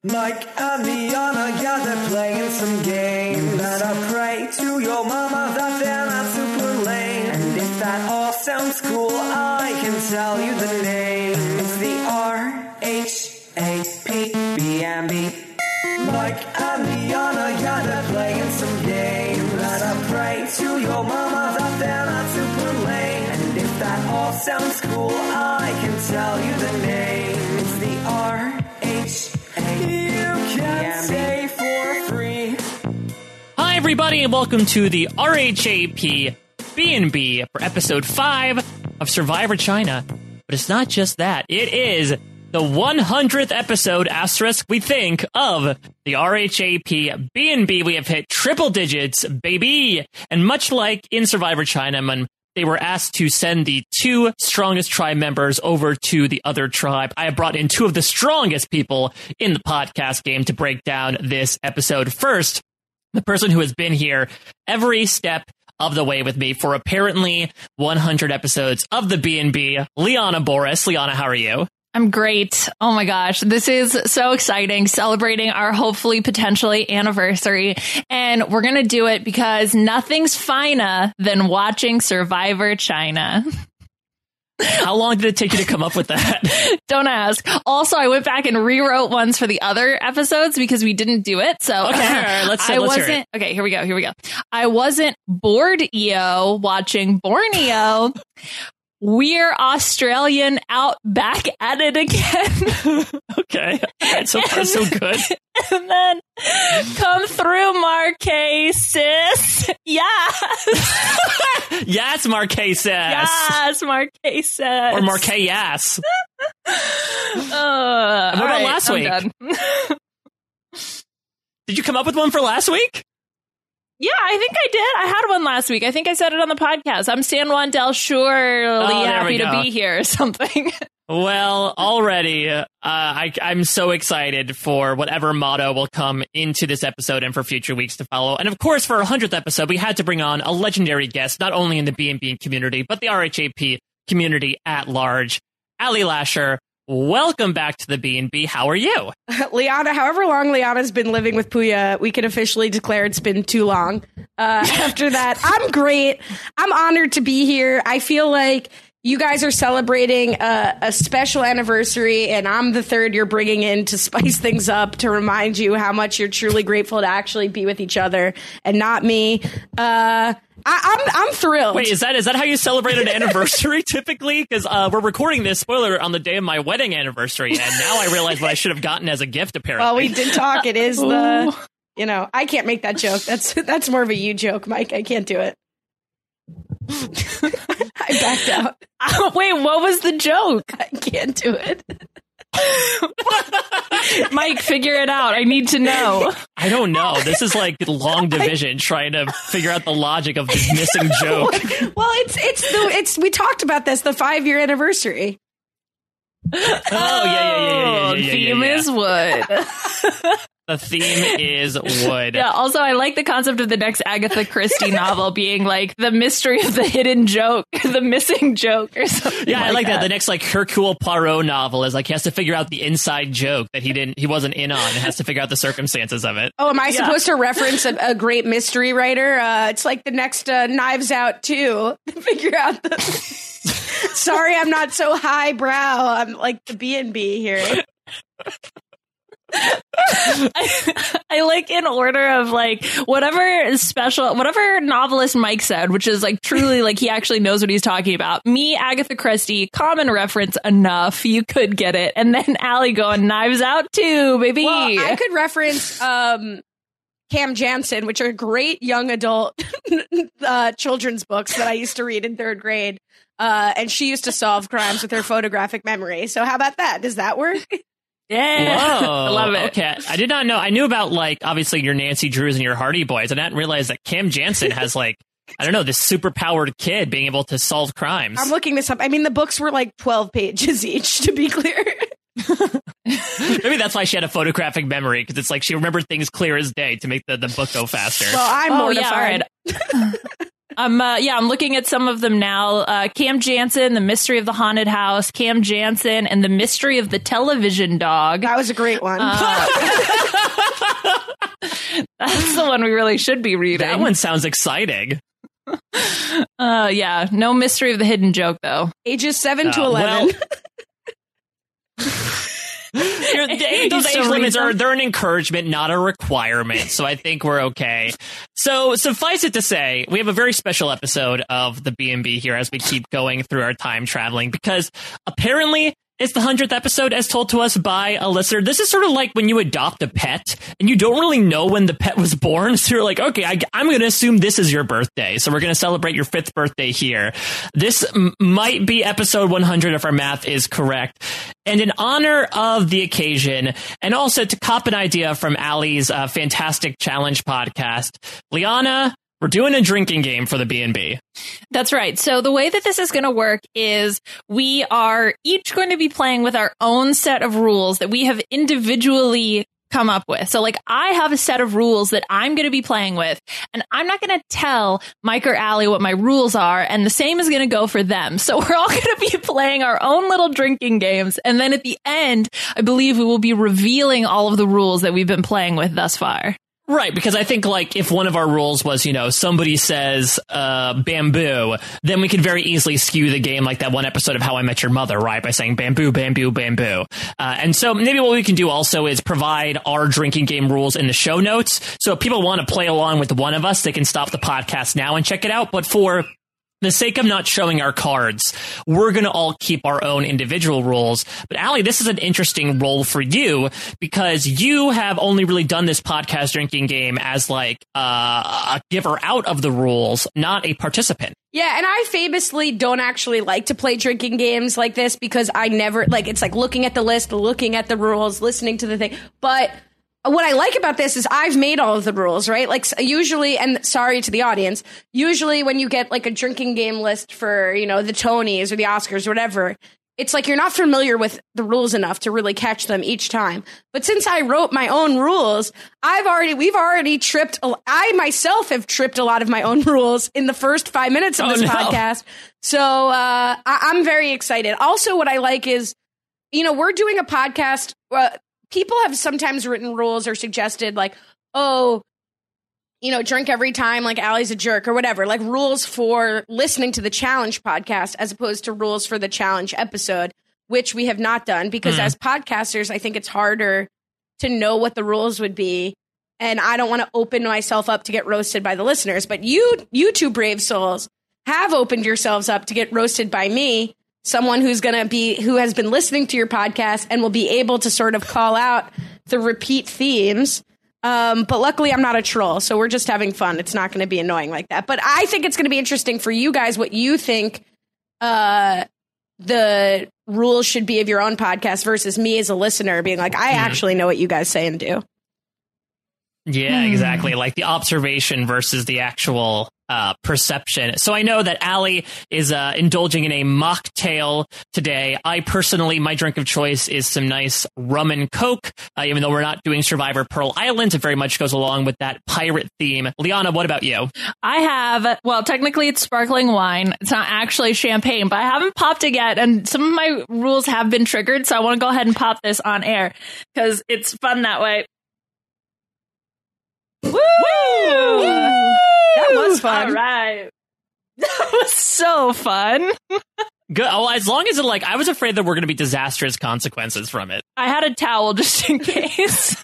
Mike and Liana, yeah, they're playing some games. And I pray to your mama that they're not super lame. And if that all sounds cool, I can tell you the name. It's the RHAPBNB. Mike and Liana, yeah, they're playing some games. And I pray to your mama that they're not super lame. And if that all sounds cool, I can tell you the name. It's the RHAPBNB. For free. Hi, everybody, and welcome to the RHAP B&B for episode 5 of Survivor China. But it's not just that. It is the 100th episode, asterisk, we think, of the RHAP B&B. We have hit triple digits, baby. And much like in Survivor China, when they were asked to send the 2 strongest tribe members over to the other tribe, I have brought in 2 of the strongest people in the podcast game to break down this episode. First, the person who has been here every step of the way with me for apparently 100 episodes of the B&B, Liana Boris. Liana, how are you? I'm great. Oh my gosh, this is so exciting, celebrating our hopefully potentially anniversary. And we're going to do it because nothing's finer than watching Survivor China. How long did it take you to come up with that? Don't ask. Also, I went back and rewrote ones for the other episodes because we didn't do it. So okay, all right, let's hear it. Okay, here we go. I wasn't bored-eo watching Borneo. We're Australian out back at it again. Okay. All right, so far so good. And then come through, Marquez, sis. Yes. Yes, Marquez, sis. Yes, Marquez, sis. Or Marquez, yes. What about last week? Did you come up with one for last week? Yeah, I think I did. I had one last week. I think I said it on the podcast. I'm San Juan del surely happy to be here or something. Well, already, I'm so excited for whatever motto will come into this episode and for future weeks to follow. And of course, for our 100th episode, we had to bring on a legendary guest, not only in the B&B community, but the RHAP community at large. Ali Lasher, welcome back to the B&B. How are you? Liana, however long Liana's been living with Puya, we can officially declare it's been too long. After that, I'm great. I'm honored to be here. I feel like you guys are celebrating a special anniversary, and I'm the third you're bringing in to spice things up, to remind you how much you're truly grateful to actually be with each other and not me. I'm thrilled. Wait, is that how you celebrate an anniversary typically? Because we're recording this, spoiler, on the day of my wedding anniversary, and now I realize what I should have gotten as a gift, apparently. Well, we did talk. It is I can't make that joke. That's more of a you joke, Mike. I can't do it. I backed out. Wait, what was the joke? I can't do it. Mike, figure it out. I need to know. I don't know. This is like long division, trying to figure out the logic of this missing joke. Well, it's we talked about this, the 5-year anniversary. Oh, yeah. Theme is wood. The theme is wood. Yeah, also, I like the concept of the next Agatha Christie novel being like the mystery of the hidden joke, the missing joke or something. Yeah, I like that. The next like Hercule Poirot novel is like he has to figure out the inside joke that he wasn't in on and has to figure out the circumstances of it. Oh, am I supposed to reference a great mystery writer? It's like the next Knives Out 2. Figure out the... Sorry, I'm not so highbrow. I'm like the B&B here. I like in order of like whatever novelist Mike said, which is like truly like he actually knows what he's talking about. Me, Agatha Christie, common reference enough. You could get it. And then Allie going Knives Out too, baby. Well, I could reference Cam Jansen, which are great young adult children's books that I used to read in 3rd grade. And she used to solve crimes with her photographic memory. So how about that? Does that work? Yeah. Whoa, I love it. Okay. I did not know. I knew about like obviously your Nancy Drews and your Hardy Boys. I didn't realize that Cam Jansen has like, I don't know, this super powered kid being able to solve crimes. I'm looking this up. I mean, the books were like 12 pages each, to be clear. Maybe that's why she had a photographic memory, because it's like she remembered things clear as day to make the book go faster. Well, I'm mortified. Yeah, I'm looking at some of them now. Cam Jansen, The Mystery of the Haunted House, Cam Jansen, and The Mystery of the Television Dog. That was a great one. That's the one we really should be reading. That one sounds exciting. No Mystery of the Hidden Joke, though. Ages 7 to 11. Those age limits they're an encouragement, not a requirement. So I think we're okay. So suffice it to say, we have a very special episode of the B&B here as we keep going through our time traveling, because apparently it's the 100th episode as told to us by a listener. This is sort of like when you adopt a pet and you don't really know when the pet was born. So you're like, okay, I'm going to assume this is your birthday. So we're going to celebrate your 5th birthday here. This might be episode 100 if our math is correct. And in honor of the occasion, and also to cop an idea from Allie's fantastic challenge podcast, Liana, we're doing a drinking game for the B&B. That's right. So the way that this is going to work is we are each going to be playing with our own set of rules that we have individually come up with. So like I have a set of rules that I'm going to be playing with, and I'm not going to tell Mike or Allie what my rules are, and the same is going to go for them. So we're all going to be playing our own little drinking games, and then at the end, I believe we will be revealing all of the rules that we've been playing with thus far. Right, because I think, like, if one of our rules was, somebody says bamboo, then we could very easily skew the game like that one episode of How I Met Your Mother, right, by saying bamboo, bamboo, bamboo. And so maybe what we can do also is provide our drinking game rules in the show notes. So if people want to play along with one of us, they can stop the podcast now and check it out. But for the sake of not showing our cards, we're going to all keep our own individual rules. But Allie, this is an interesting role for you because you have only really done this podcast drinking game as like a giver out of the rules, not a participant. Yeah, and I famously don't actually like to play drinking games like this because I never, like, it's like looking at the list, looking at the rules, listening to the thing. But what I like about this is I've made all of the rules, right? Like usually, and sorry to the audience, usually when you get like a drinking game list for, the Tonys or the Oscars or whatever, it's like you're not familiar with the rules enough to really catch them each time. But since I wrote my own rules, we've already tripped. I myself have tripped a lot of my own rules in the first 5 minutes of this podcast. So I'm very excited. Also, what I like is, we're doing a podcast. People have sometimes written rules or suggested like, drink every time, like Allie's a jerk or whatever, like rules for listening to the challenge podcast as opposed to rules for the challenge episode, which we have not done because as podcasters, I think it's harder to know what the rules would be. And I don't want to open myself up to get roasted by the listeners. But you two brave souls have opened yourselves up to get roasted by me, someone who has been listening to your podcast and will be able to sort of call out the repeat themes. But luckily I'm not a troll, so we're just having fun. It's not going to be annoying like that. But I think it's going to be interesting for you guys what you think the rules should be of your own podcast versus me as a listener being like, I actually know what you guys say and do. Yeah, exactly. Like the observation versus the actual perception. So I know that Allie is indulging in a mocktail today. I personally, my drink of choice is some nice rum and Coke. Even though we're not doing Survivor Pearl Island, it very much goes along with that pirate theme. Liana, what about you? I have, technically it's sparkling wine. It's not actually champagne, but I haven't popped it yet. And some of my rules have been triggered. So I want to go ahead and pop this on air because it's fun that way. Woo! That was fun. All right. That was so fun. Good. Oh, as long as I was afraid that we're going to be disastrous consequences from it. I had a towel just in case.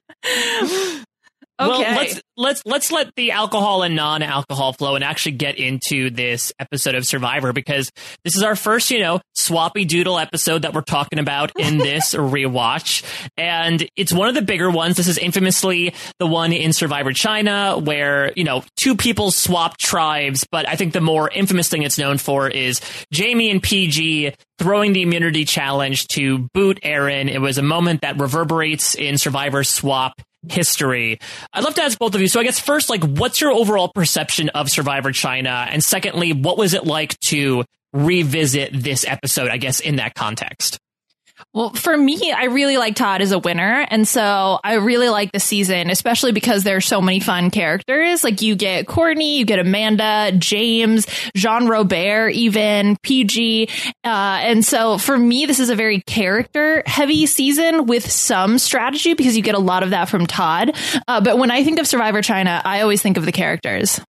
Okay. Well, let's let the alcohol and non-alcohol flow and actually get into this episode of Survivor because this is our first, swappy doodle episode that we're talking about in this rewatch. And it's one of the bigger ones. This is infamously the one in Survivor China where, two people swap tribes. But I think the more infamous thing it's known for is Jamie and PG throwing the immunity challenge to boot Aaron. It was a moment that reverberates in Survivor swap history. I'd love to ask both of you. So I guess first, what's your overall perception of Survivor China? And secondly, what was it like to revisit this episode, I guess, in that context? Well, for me, I really like Todd as a winner. And so I really like the season, especially because there's so many fun characters. Like you get Courtney, you get Amanda, James, Jean Robert, even PG. And so for me, this is a very character heavy season with some strategy because you get a lot of that from Todd. But when I think of Survivor China, I always think of the characters.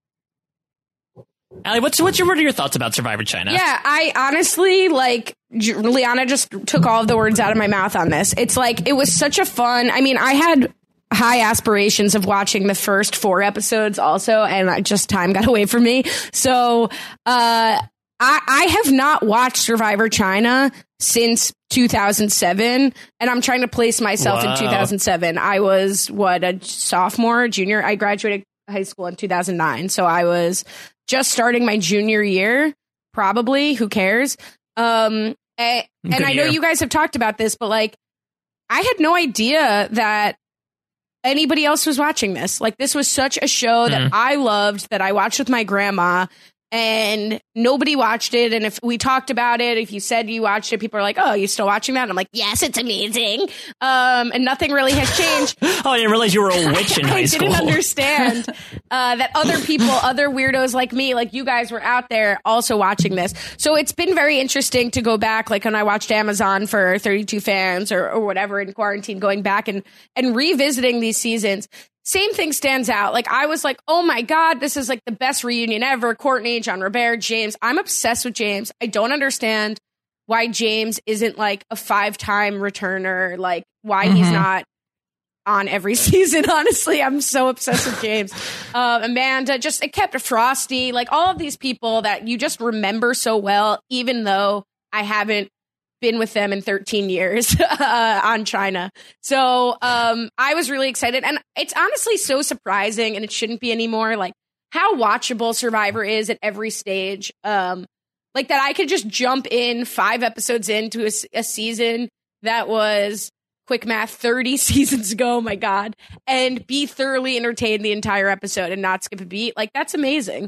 Allie, what are your thoughts about Survivor China? Yeah, I honestly, like, Liana just took all of the words out of my mouth on this. It's like, it was such a fun, I mean, I had high aspirations of watching the first 4 episodes also, and time got away from me. So, I have not watched Survivor China since 2007, and I'm trying to place myself in 2007. I was, a sophomore, junior? I graduated high school in 2009, so I was just starting my junior year, probably. Who cares? And I know you guys have talked about this, but like, I had no idea that anybody else was watching this. Like, this was such a show that I loved, that I watched with my grandma, and nobody watched it. And if we talked about it, if you said you watched it, people are like, oh, you still watching that? And I'm like, yes, it's amazing. And nothing really has changed. Oh, I didn't realize you were a witch in high school. I didn't understand that other people, other weirdos like me, like you guys were out there also watching this. So it's been very interesting to go back, like when I watched Amazon for 32 Fans or whatever in quarantine, going back and revisiting these seasons. Same thing stands out. Like, I was like, oh my God, this is like the best reunion ever. Courtney, Jean Robert, James. I'm obsessed with James. I don't understand why James isn't like a 5-time returner, like why he's not on every season. Honestly, I'm so obsessed with James. Amanda, just, it kept Frosty, like all of these people that you just remember so well, even though I haven't been with them in 13 years on China. So I was really excited. And it's honestly so surprising, and it shouldn't be anymore, like how watchable Survivor is at every stage. Like that I could just jump in 5 episodes into a season that was, quick math, 30 seasons ago, oh my God, and be thoroughly entertained the entire episode and not skip a beat. Like, that's amazing.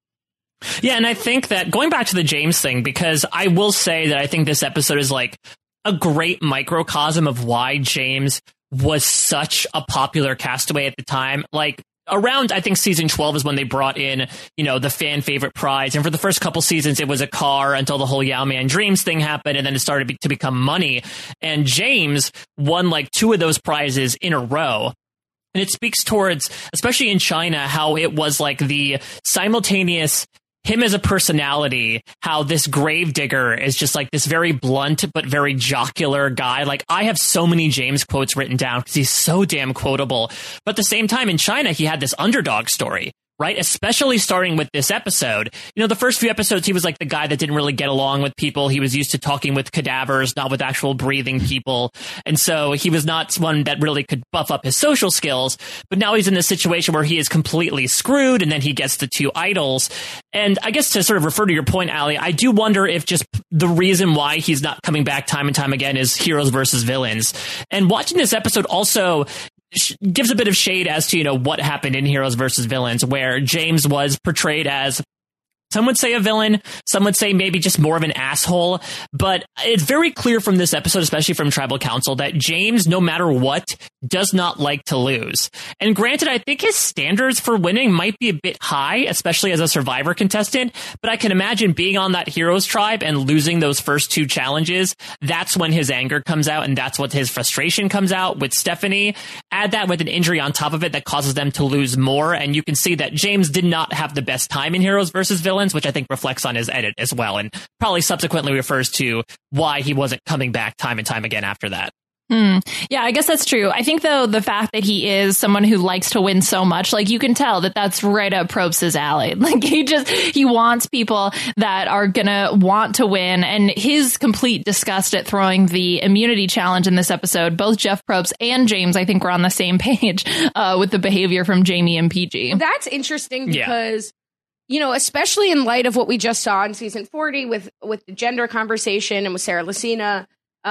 Yeah, and I think that going back to the James thing, because I will say that I think this episode is like a great microcosm of why James was such a popular castaway at the time. Like, around, I think, season 12 is when they brought in, you know, the fan favorite prize. And for the first couple seasons, it was a car until the whole Yao Man Dreams thing happened. And then it started to become money. And James won like 2 of those prizes in a row. And it speaks towards, especially in China, how it was like the simultaneous him as a personality, how this Gravedigger is just like this very blunt but very jocular guy. Like, I have so many James quotes written down because he's so damn quotable. But at the same time, in China, he had this underdog story, right? Especially starting with this episode. You know, the first few episodes, he was like the guy that didn't really get along with people. He was used to talking with cadavers, not with actual breathing people. And so he was not one that really could buff up his social skills. But now he's in this situation where he is completely screwed, and then he gets the 2 idols. And I guess to sort of refer to your point, Allie, I do wonder if just the reason why he's not coming back time and time again is heroes versus villains. And watching this episode also gives a bit of shade as to, you know, what happened in Heroes versus Villains, where James was portrayed as, some would say a villain, some would say maybe just more of an asshole. But it's very clear from this episode, especially from Tribal Council, that James, no matter what, does not like to lose. And granted, I think his standards for winning might be a bit high, especially as a Survivor contestant. But I can imagine being on that Heroes tribe and losing those first 2 challenges. That's when his anger comes out, and that's what his frustration comes out with Stephanie. Add that with an injury on top of it that causes them to lose more. And you can see that James did not have the best time in Heroes versus Villains, which I think reflects on his edit as well, and probably subsequently refers to why he wasn't coming back time and time again after that. Yeah, I guess that's true. I think, though, the fact that he is someone who likes to win so much, like, you can tell that that's right up Probst's alley. Like, he wants people that are gonna want to win. And his complete disgust at throwing the immunity challenge in this episode, both Jeff Probst and James, I think, were on the same page with the behavior from Jamie and PG. That's interesting because, you know, especially in light of what we just saw in season 40 with the gender conversation and with Sarah Lucina,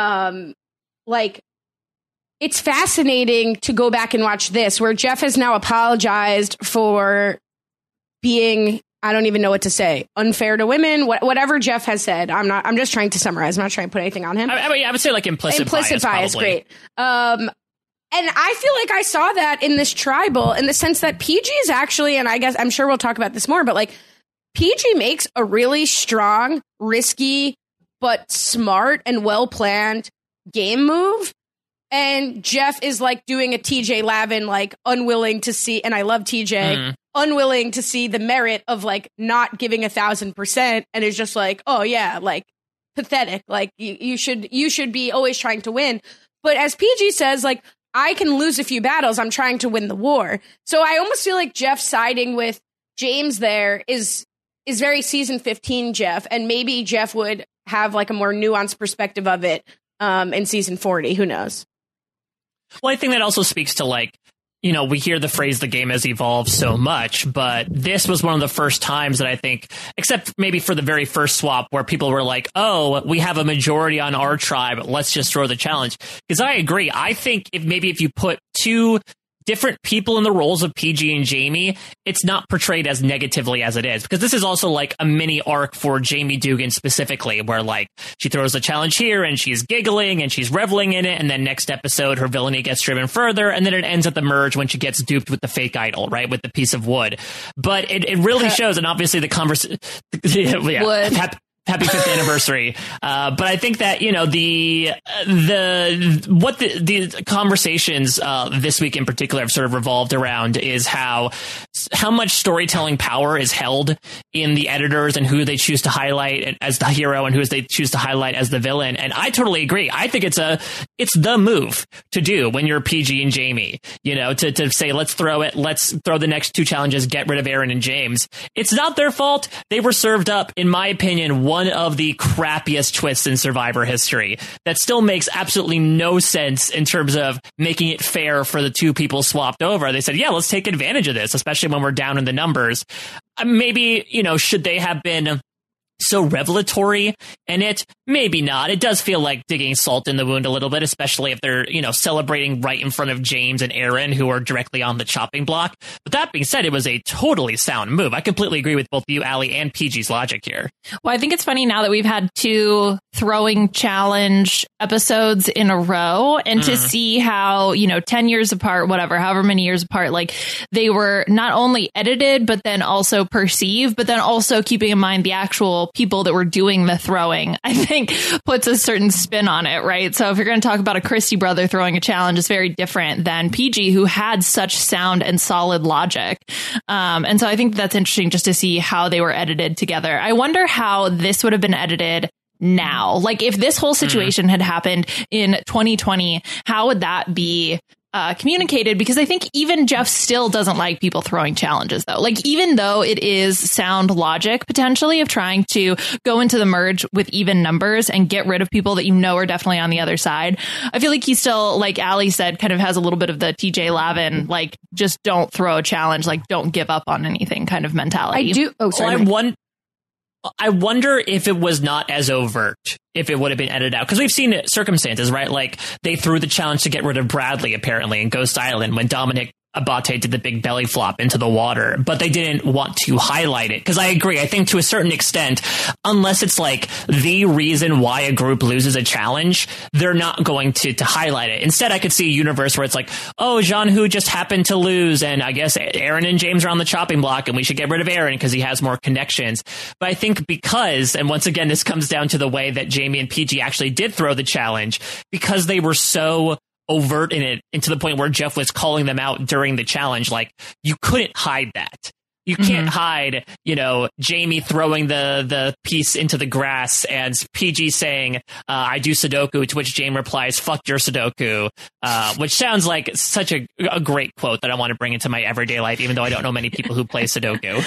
like, it's fascinating to go back and watch this, where Jeff has now apologized for being I don't even know what to say. Unfair to women, whatever Jeff has said. I'm just trying to summarize. I'm not trying to put anything on him. I would say like implicit bias, great. And I feel like I saw that in this tribal in the sense that PG is actually, and I guess I'm sure we'll talk about this more, but like PG makes a really strong, risky, but smart and well-planned game move. And Jeff is like doing a TJ Lavin, like unwilling to see, and I love TJ, unwilling to see the merit of like not giving 1,000%, and is just like, oh yeah, like pathetic. Like you should be always trying to win. But as PG says, like I can lose a few battles. I'm trying to win the war. So I almost feel like Jeff siding with James there is very season 15 Jeff, and maybe Jeff would have like a more nuanced perspective of it in season 40. Who knows? Well, I think that also speaks to like, you know, we hear the phrase the game has evolved so much, but this was one of the first times that I think, except maybe for the very first swap where people were like, oh, we have a majority on our tribe, let's just throw the challenge. Because I agree. I think if you put two different people in the roles of PG and Jamie, it's not portrayed as negatively as it is, because this is also like a mini arc for Jamie Dugan specifically, where like she throws the challenge here and she's giggling and she's reveling in it, and then next episode her villainy gets driven further, and then it ends at the merge when she gets duped with the fake idol, right, with the piece of wood. But it really shows, and obviously the conversation Happy 5th anniversary. But I think that, you know, the conversations this week in particular have sort of revolved around is how much storytelling power is held in the editors and who they choose to highlight as the hero and who they choose to highlight as the villain. And I totally agree. I think it's the move to do when you're PG and Jamie, you know, to say, let's throw the next two challenges, get rid of Aaron and James. It's not their fault. They were served up, in my opinion, one of the crappiest twists in Survivor history that still makes absolutely no sense in terms of making it fair for the two people swapped over. They said, yeah, let's take advantage of this, especially when we're down in the numbers. Maybe, you know, should they have been so revelatory in it? Maybe not. It does feel like digging salt in the wound a little bit, especially if they're, you know, celebrating right in front of James and Aaron, who are directly on the chopping block. But that being said, it was a totally sound move. I completely agree with both you, Allie, and PG's logic here. Well, I think it's funny now that we've had two throwing challenge episodes in a row, and to see how, you know, 10 years apart, whatever, however many years apart, like they were not only edited, but then also perceived, but then also keeping in mind the actual people that were doing the throwing, I think puts a certain spin on it, right? So if you're going to talk about a Christie brother throwing a challenge, it's very different than PG, who had such sound and solid logic. And so I think that's interesting just to see how they were edited together. I wonder how this would have been edited now. Like if this whole situation had happened in 2020, how would that be communicated? Because I think even Jeff still doesn't like people throwing challenges, though. Like, even though it is sound logic potentially of trying to go into the merge with even numbers and get rid of people that you know are definitely on the other side, I feel like he still, like Allie said, kind of has a little bit of the TJ Lavin, like, just don't throw a challenge, like, don't give up on anything kind of mentality. I do. Oh, sorry. Well, I wonder if it was not as overt, if it would have been edited out. Because we've seen circumstances, right? Like they threw the challenge to get rid of Bradley, apparently, in Ghost Island when Dominic Abate did the big belly flop into the water, but they didn't want to highlight it. Because I agree, I think to a certain extent, unless it's like the reason why a group loses a challenge, they're not going to highlight it. Instead, I could see a universe where it's like, oh, Jean-Hu just happened to lose, and I guess Aaron and James are on the chopping block, and we should get rid of Aaron because he has more connections. But I think because, and once again, this comes down to the way that Jamie and PG actually did throw the challenge, because they were so overt in it, and to the point where Jeff was calling them out during the challenge, like, you couldn't hide that. You can't hide, you know, Jamie throwing the piece into the grass and PG saying, I do Sudoku, to which Jamie replies, fuck your Sudoku, which sounds like such a great quote that I want to bring into my everyday life, even though I don't know many people who play Sudoku.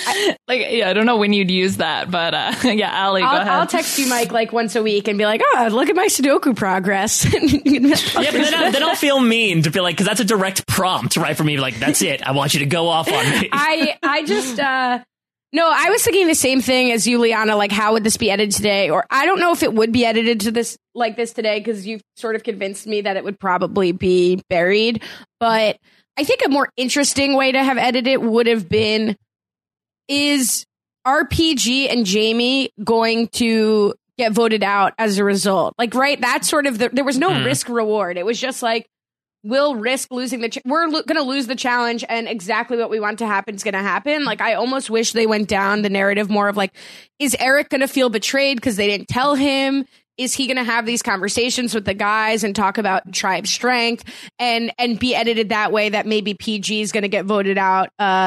I don't know when you'd use that, but yeah, Allie, go ahead. I'll text you, Mike, like once a week and be like, oh, look at my Sudoku progress. Yeah, but then I'll feel mean to feel like, because that's a direct prompt, right, for me, like, that's it. I want you to go off on me. I just, no, I was thinking the same thing as you, Liana, like, how would this be edited today? Or I don't know if it would be edited to this like this today, because you've sort of convinced me that it would probably be buried. But I think a more interesting way to have edited it would have been are PG and Jamie going to get voted out as a result? Like, right? That's sort of there was no risk reward. It was just like, we'll risk losing we're going to lose the challenge, and exactly what we want to happen is going to happen. Like, I almost wish they went down the narrative more of like, is Eric going to feel betrayed because they didn't tell him? Is he going to have these conversations with the guys and talk about tribe strength and be edited that way that maybe PG is going to get voted out?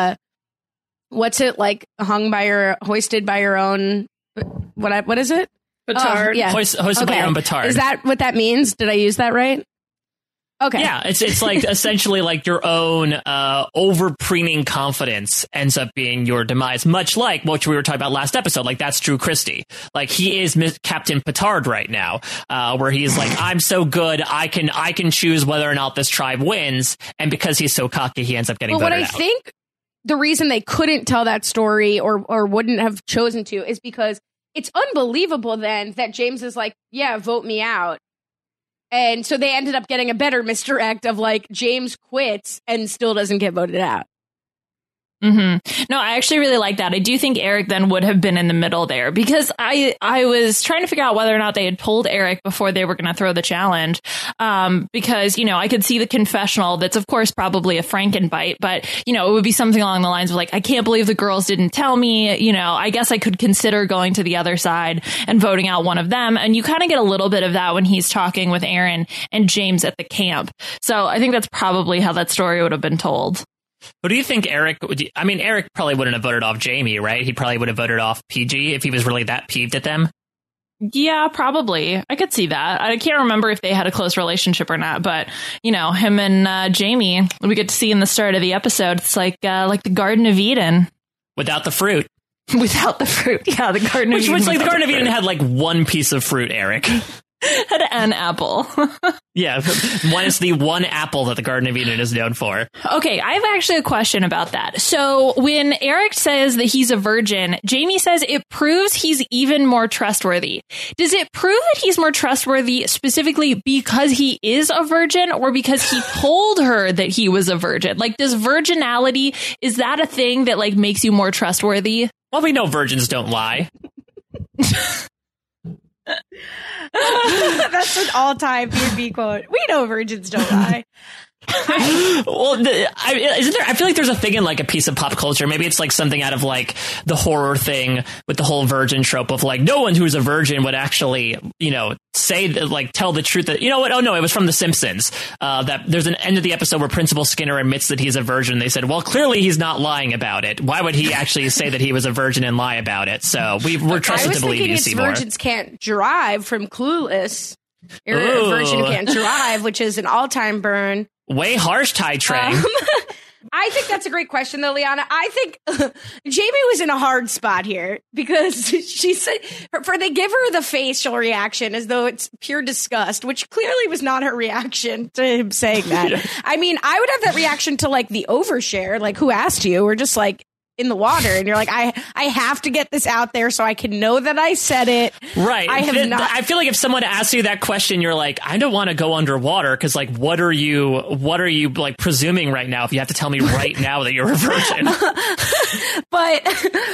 What's it like? Hoisted by your own? What is it? Petard. Yeah. Hoisted by your own petard. Is that what that means? Did I use that right? Okay. Yeah, it's like essentially like your own over-preening confidence ends up being your demise, much like what we were talking about last episode. Like, that's Drew Christie. Like, he is Captain Petard right now, where he's like, I'm so good, I can choose whether or not this tribe wins, and because he's so cocky, he ends up getting voted out. What I think the reason they couldn't tell that story or wouldn't have chosen to is because it's unbelievable then that James is like, yeah, vote me out. And so they ended up getting a better misdirect of like, James quits and still doesn't get voted out. Mm-hmm. No, I actually really like that. I do think Eric then would have been in the middle there, because I was trying to figure out whether or not they had told Eric before they were going to throw the challenge. Because, you know, I could see the confessional that's, of course, probably a Frankenbite, but, you know, it would be something along the lines of like, I can't believe the girls didn't tell me. You know, I guess I could consider going to the other side and voting out one of them. And you kind of get a little bit of that when he's talking with Aaron and James at the camp. So I think that's probably how that story would have been told. Who do you think Eric would? I mean, Eric probably wouldn't have voted off Jamie, right? He probably would have voted off PG if he was really that peeved at them. Yeah, probably. I could see that. I can't remember if they had a close relationship or not, but, you know, him and Jamie, we get to see in the start of the episode. It's like the Garden of Eden. Without the fruit. Without the fruit. Yeah, the Garden of Eden. Which like the Garden of Eden had like one piece of fruit, Eric. Had an apple. Yeah, one is the one apple that the Garden of Eden is known for. Okay, I have actually a question about that. So when Eric says that he's a virgin, Jamie says it proves he's even more trustworthy. Does it prove that he's more trustworthy specifically because he is a virgin, or because he told her that he was a virgin? Like, does virginality, is that a thing that like makes you more trustworthy? Well, we know virgins don't lie. That's an all-time B&B quote. We know virgins don't lie. Well, isn't there? I feel like there's a thing in like a piece of pop culture. Maybe it's like something out of like the horror thing with the whole virgin trope of like no one who's a virgin would actually, you know, say that, like tell the truth that, you know what? Oh no, it was from The Simpsons. That there's an end of the episode where Principal Skinner admits that he's a virgin. They said, well, clearly he's not lying about it. Why would he actually say that he was a virgin and lie about it? So we're trusted to believe you, Seymour. Virgins Can't Drive from Clueless. A virgin can't drive, which is an all-time burn. Way harsh, Ty Train. I think that's a great question, though, Liana. I think Jamie was in a hard spot here because she said, they give her the facial reaction as though it's pure disgust, which clearly was not her reaction to him saying that. Yeah. I mean, I would have that reaction to like the overshare, like who asked you, or just like in the water, and you're like, I have to get this out there so I can know that I said it. Right. I feel like if someone asks you that question, you're like, I don't want to go underwater because like, what are you like presuming right now if you have to tell me right now that you're a virgin? But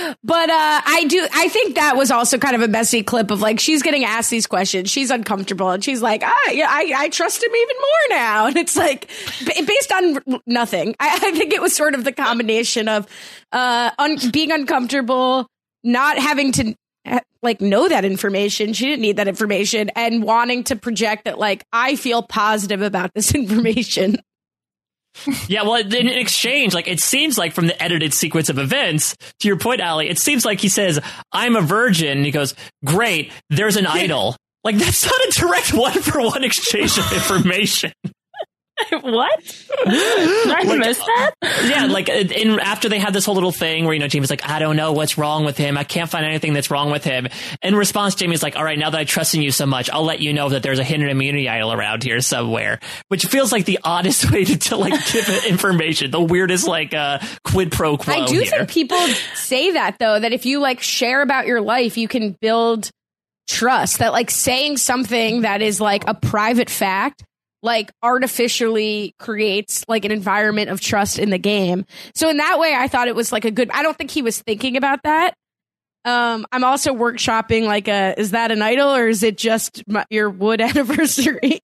I think that was also kind of a messy clip of like, she's getting asked these questions, she's uncomfortable, and she's like, I trust him even more now. And it's like, based on nothing. I think it was sort of the combination of being uncomfortable, not having to like know that information. She didn't need that information, and wanting to project that like, I feel positive about this information. Yeah, well, in exchange, like it seems like from the edited sequence of events, to your point, Allie, it seems like he says, I'm a virgin. And he goes, great, there's an idol. Like, that's not a direct one-for-one exchange of information. What? Did I miss that? Yeah, like after they had this whole little thing where, you know, Jamie's like, I don't know what's wrong with him. I can't find anything that's wrong with him. In response, Jamie's like, all right, now that I trust in you so much, I'll let you know that there's a hidden immunity idol around here somewhere, which feels like the oddest way to like give information. The weirdest like quid pro quo. I do think people say that though, that if you like share about your life, you can build trust. That like saying something that is like a private fact like artificially creates like an environment of trust in the game. So in that way, I thought it was like a good, I don't think he was thinking about that. I'm also workshopping like is that an idol or is it just your wood anniversary?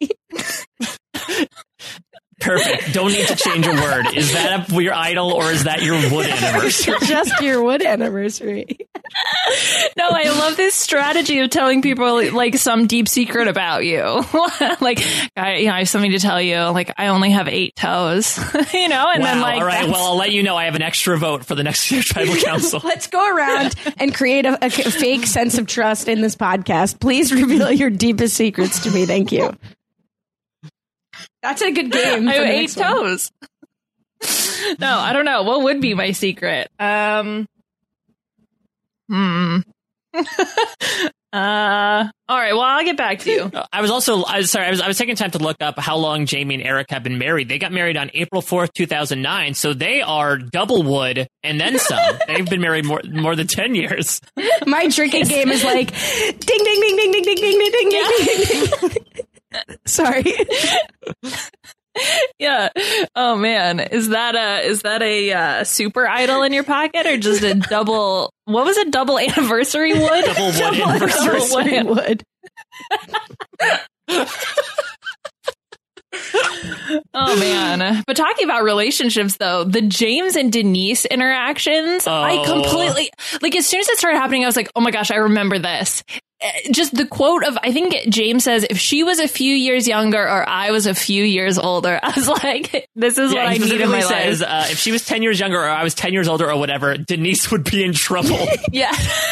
Perfect. Don't need to change a word. Is that your idol or is that your wood anniversary? Just your wood anniversary. No, I love this strategy of telling people like some deep secret about you. Like, I have something to tell you. Like, I only have 8 toes, and wow, then like, all right, well, I'll let you know I have an extra vote for the next year's tribal council. Let's go around and create a fake sense of trust in this podcast. Please reveal your deepest secrets to me. Thank you. That's a good game. I have 8 toes. No, I don't know. What would be my secret? All right. Well, I'll get back to you. I was taking time to look up how long Jamie and Eric have been married. They got married on April 4th, 2009. So they are double wood and then some. They've been married more than 10 years. My drinking game is like ding, ding, ding, ding, ding, ding, ding, ding, ding, ding, ding. Sorry. Yeah. Oh man, is that a super idol in your pocket or just a double? What was it? Double anniversary wood. Double wood anniversary wood. Oh man. But talking about relationships though, the James and Denise interactions, I completely like as soon as it started happening, I was like, oh my gosh, I remember this. Just the quote of, I think James says, if she was a few years younger or I was a few years older, I was like, this is what I need in my life. If she was 10 years younger or I was 10 years older or whatever, Denise would be in trouble. Yeah.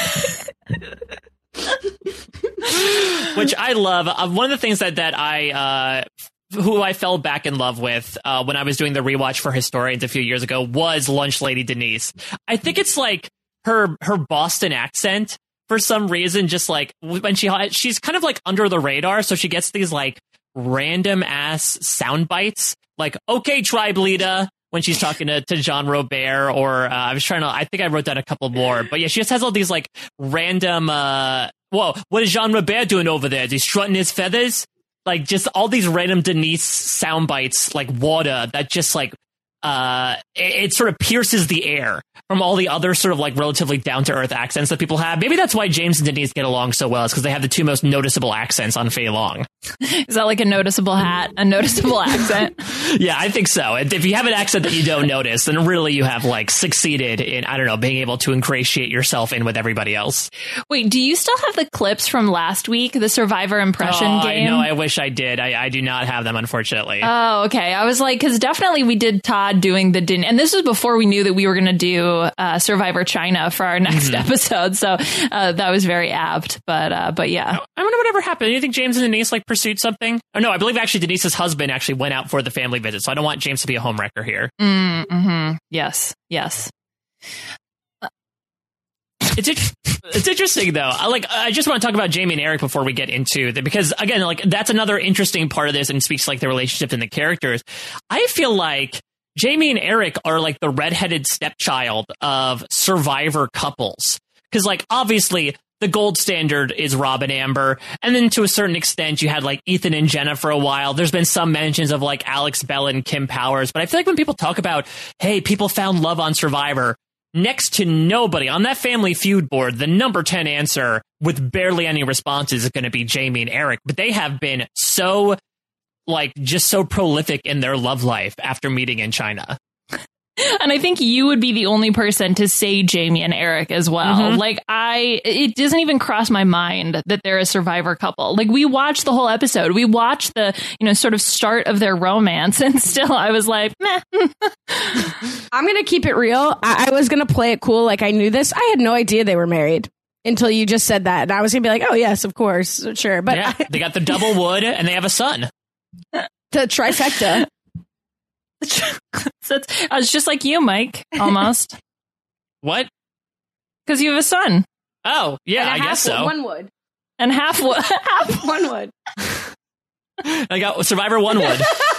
Which I love. One of the things that I who I fell back in love with when I was doing the rewatch for Historians a few years ago was Lunch Lady Denise. I think it's like her Boston accent. For some reason, just like when she's kind of like under the radar, so she gets these like random ass sound bites, like "Okay, tribe leader" when she's talking to Jean Robert, or I think I wrote down a couple more, but yeah, she just has all these like random. Whoa, what is Jean Robert doing over there? Is he strutting his feathers? Like just all these random Denise sound bites, like water that just like. It sort of pierces the air from all the other sort of like relatively down to earth accents that people have. Maybe that's why James and Denise get along so well, is because they have the 2 most noticeable accents on Fei Long. Is that like a noticeable hat, a noticeable accent? Yeah, I think so. If you have an accent that you don't notice, then really you have like succeeded in, I don't know, being able to ingratiate yourself in with everybody else. Wait, do you still have the clips from last week, the Survivor impression game? No, I wish I did. I do not have them, unfortunately. Oh, okay. I was like, because definitely we did Todd doing and this was before we knew that we were going to do Survivor China for our next episode. So that was very apt. But yeah. I wonder whatever happened. Do you think James and Denise like pursued something? Oh no, I believe actually Denise's husband actually went out for the family visit. So I don't want James to be a homewrecker here. Mm-hmm. Yes. It's interesting though. I just want to talk about Jamie and Eric before we get into that, because again, like that's another interesting part of this and speaks to, like the relationship and the characters. I feel like Jamie and Eric are like the redheaded stepchild of Survivor couples. Because like obviously the gold standard is Rob and Amber. And then to a certain extent, you had like Ethan and Jenna for a while. There's been some mentions of like Alex Bell and Kim Powers. But I feel like when people talk about, hey, people found love on Survivor, next to nobody on that Family Feud board, the number 10 answer with barely any responses is going to be Jamie and Eric. But they have been so like just so prolific in their love life after meeting in China. And I think you would be the only person to say Jamie and Eric as well. Mm-hmm. Like it doesn't even cross my mind that they're a Survivor couple. Like we watched the whole episode. We watched the, sort of start of their romance. And still I was like, meh. I'm going to keep it real. I was going to play it cool. Like I knew this. I had no idea they were married until you just said that. And I was going to be like, oh yes, of course. Sure. But yeah, they got the double wood and they have a son. The trifecta. I was just like you, Mike, almost. What? Because you have a son. Oh, yeah, I guess so. One wood. And half wood. Half one wood. I got Survivor one wood.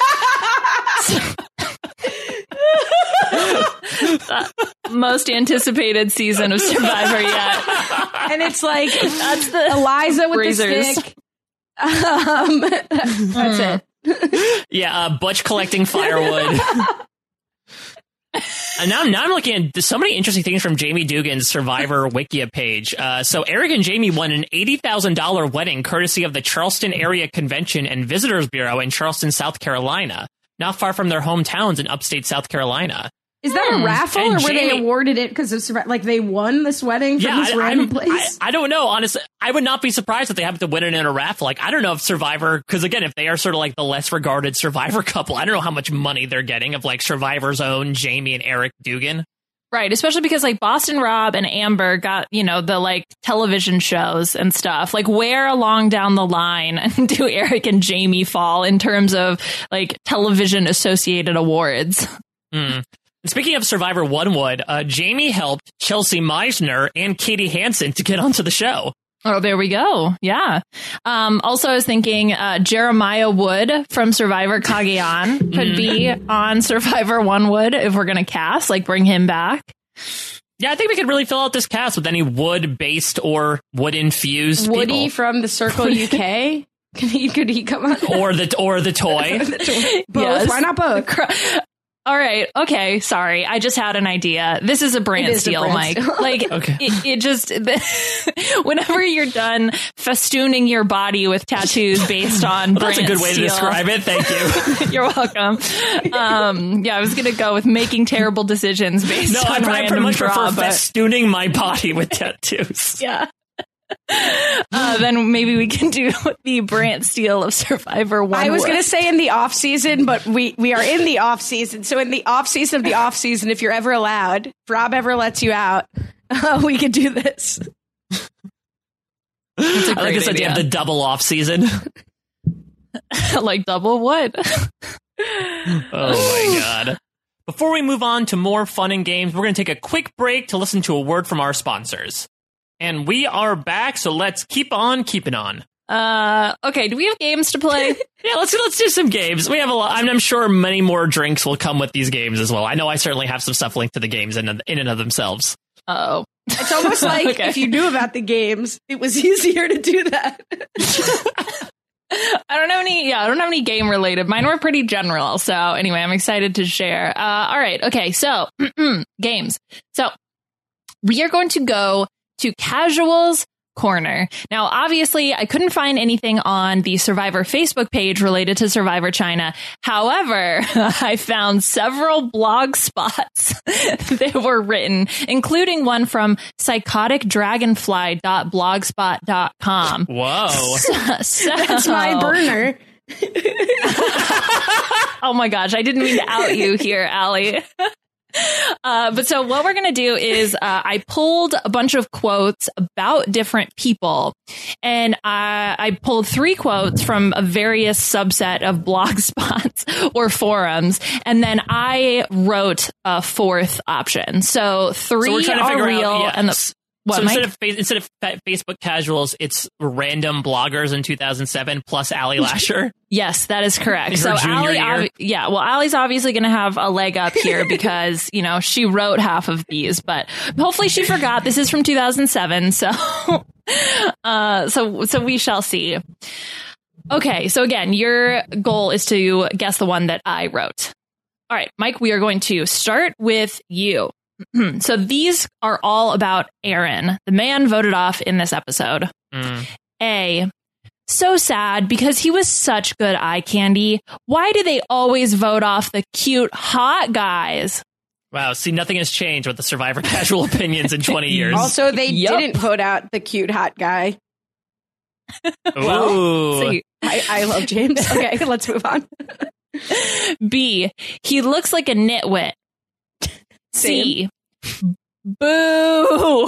Most anticipated season of Survivor yet. And it's like, that's the Eliza with razors. the stick. That's it. Yeah, Butch collecting firewood. And now I'm looking at so many interesting things from Jamie Dugan's Survivor Wikia page. So Eric and Jamie won an $80,000 wedding courtesy of the Charleston Area Convention and Visitors Bureau in Charleston, South Carolina, not far from their hometowns in upstate South Carolina. Is that a raffle, And or were they Jamie- awarded it because of like they won this wedding from this random place? I don't know. Honestly, I would not be surprised if they happen to win it in a raffle. Like, I don't know if Survivor, because again, if they are sort of like the less regarded Survivor couple, I don't know how much money they're getting of like Survivor's own Jamie and Eric Dugan. Right, especially because like Boston Rob and Amber got, you know, the like television shows and stuff. Like, where along down the line do Eric and Jamie fall in terms of like television associated awards? Speaking of Survivor Onewood, Jamie helped Chelsea Meisner and Katie Hansen to get onto the show. Oh, there we go. Yeah. Also, I was thinking Jeremiah Wood from Survivor Cagayan could be on Survivor Onewood if we're going to cast, like bring him back. Yeah, I think we could really fill out this cast with any wood-based or wood-infused Woody people. from the Circle UK. Could he come on? Or the toy. Both. Yes. Why not both? All right. Okay. Sorry. I just had an idea. This is a brand steal, Mike. Like, Okay. it just, whenever you're done festooning your body with tattoos based on Well, that's a brand good way to steel- describe it. Thank you. You're welcome. Yeah, I was going to go with making terrible decisions based No, on I pretty random much draw, prefer but festooning my body with tattoos. yeah. Then maybe we can do the Brant Steele of Survivor One. I was going to say in the off season, but we are in the off season. So in the off season of the off season, if you're ever allowed, if Rob ever lets you out, we could do this. I like this idea of the double off season. like double what? Oh my god. Before we move on to more fun and games, we're going to take a quick break to listen to a word from our sponsors. And we are back, so let's keep on keeping on. Okay, do we have games to play? Yeah, let's do some games. We have a lot. I'm sure many more drinks will come with these games as well. I know I certainly have some stuff linked to the games in and of themselves. Oh. It's almost like Okay. if you knew about the games, it was easier to do that. I don't have any game related. Mine were pretty general. So anyway, I'm excited to share. All right. Okay. So games. So we are going to go to Casuals Corner. Now, obviously, I couldn't find anything on the Survivor Facebook page related to Survivor China. However, I found several blog spots that were written, including one from psychoticdragonfly.blogspot.com. Whoa. That's my burner. Oh my gosh, I didn't mean to out you here, Allie. But so what we're going to do is I pulled a bunch of quotes about different people, and I pulled 3 quotes from a various subset of blog spots or forums, and then I wrote a 4th option. So 3 So we're trying to are figure real, out, yeah. and the what, So Mike? instead of Facebook casuals, it's random bloggers in 2007 plus Allie Lasher. Yes, that is correct. In So her junior year? Allie's obviously going to have a leg up here because, you know, she wrote half of these, but hopefully she forgot. This is from 2007. So, so we shall see. Okay. So again, your goal is to guess the one that I wrote. All right, Mike, we are going to start with you. So these are all about Aaron, the man voted off in this episode. A, so sad because he was such good eye candy. Why do they always vote off the cute, hot guys? Wow. See, nothing has changed with the Survivor casual opinions in 20 years. Also, they Yup. didn't vote out the cute hot guy. Ooh. So I love James. Okay, let's move on. B, he looks like a nitwit. C, boo.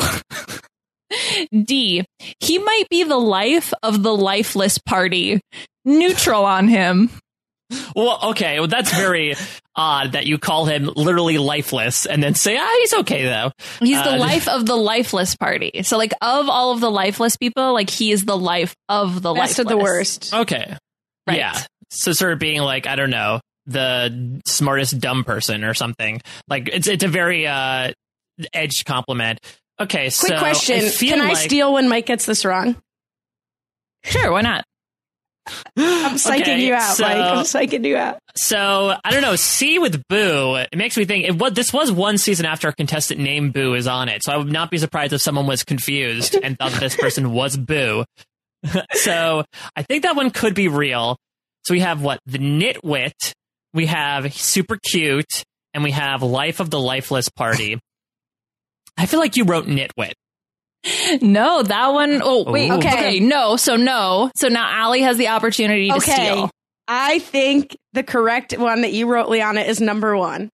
D, he might be the life of the lifeless party. Neutral on him. Well, okay. Well, that's very odd that you call him literally lifeless and then say, he's okay, though. He's the life of the lifeless party. So, like, of all of the lifeless people, like, he is the life of the Best lifeless. of the worst. Okay. Right. Yeah. So sort of being like, I don't know, the smartest dumb person or something. Like, it's a very edged compliment. Okay, Quick so question. I feel Can I like, steal when Mike gets this wrong? Sure, why not? I'm psyching you out, Mike. I'm psyching you out. So, I don't know. C with Boo, it makes me think, this was one season after a contestant named Boo is on it. So I would not be surprised if someone was confused and thought that this person was Boo. So I think that one could be real. So we have the Nitwit, we have Super Cute, and we have Life of the Lifeless Party. I feel like you wrote Nitwit. No, that one. Oh, wait. Ooh. Okay. No. So now Allie has the opportunity to steal. I think the correct one that you wrote, Liana, is number 1.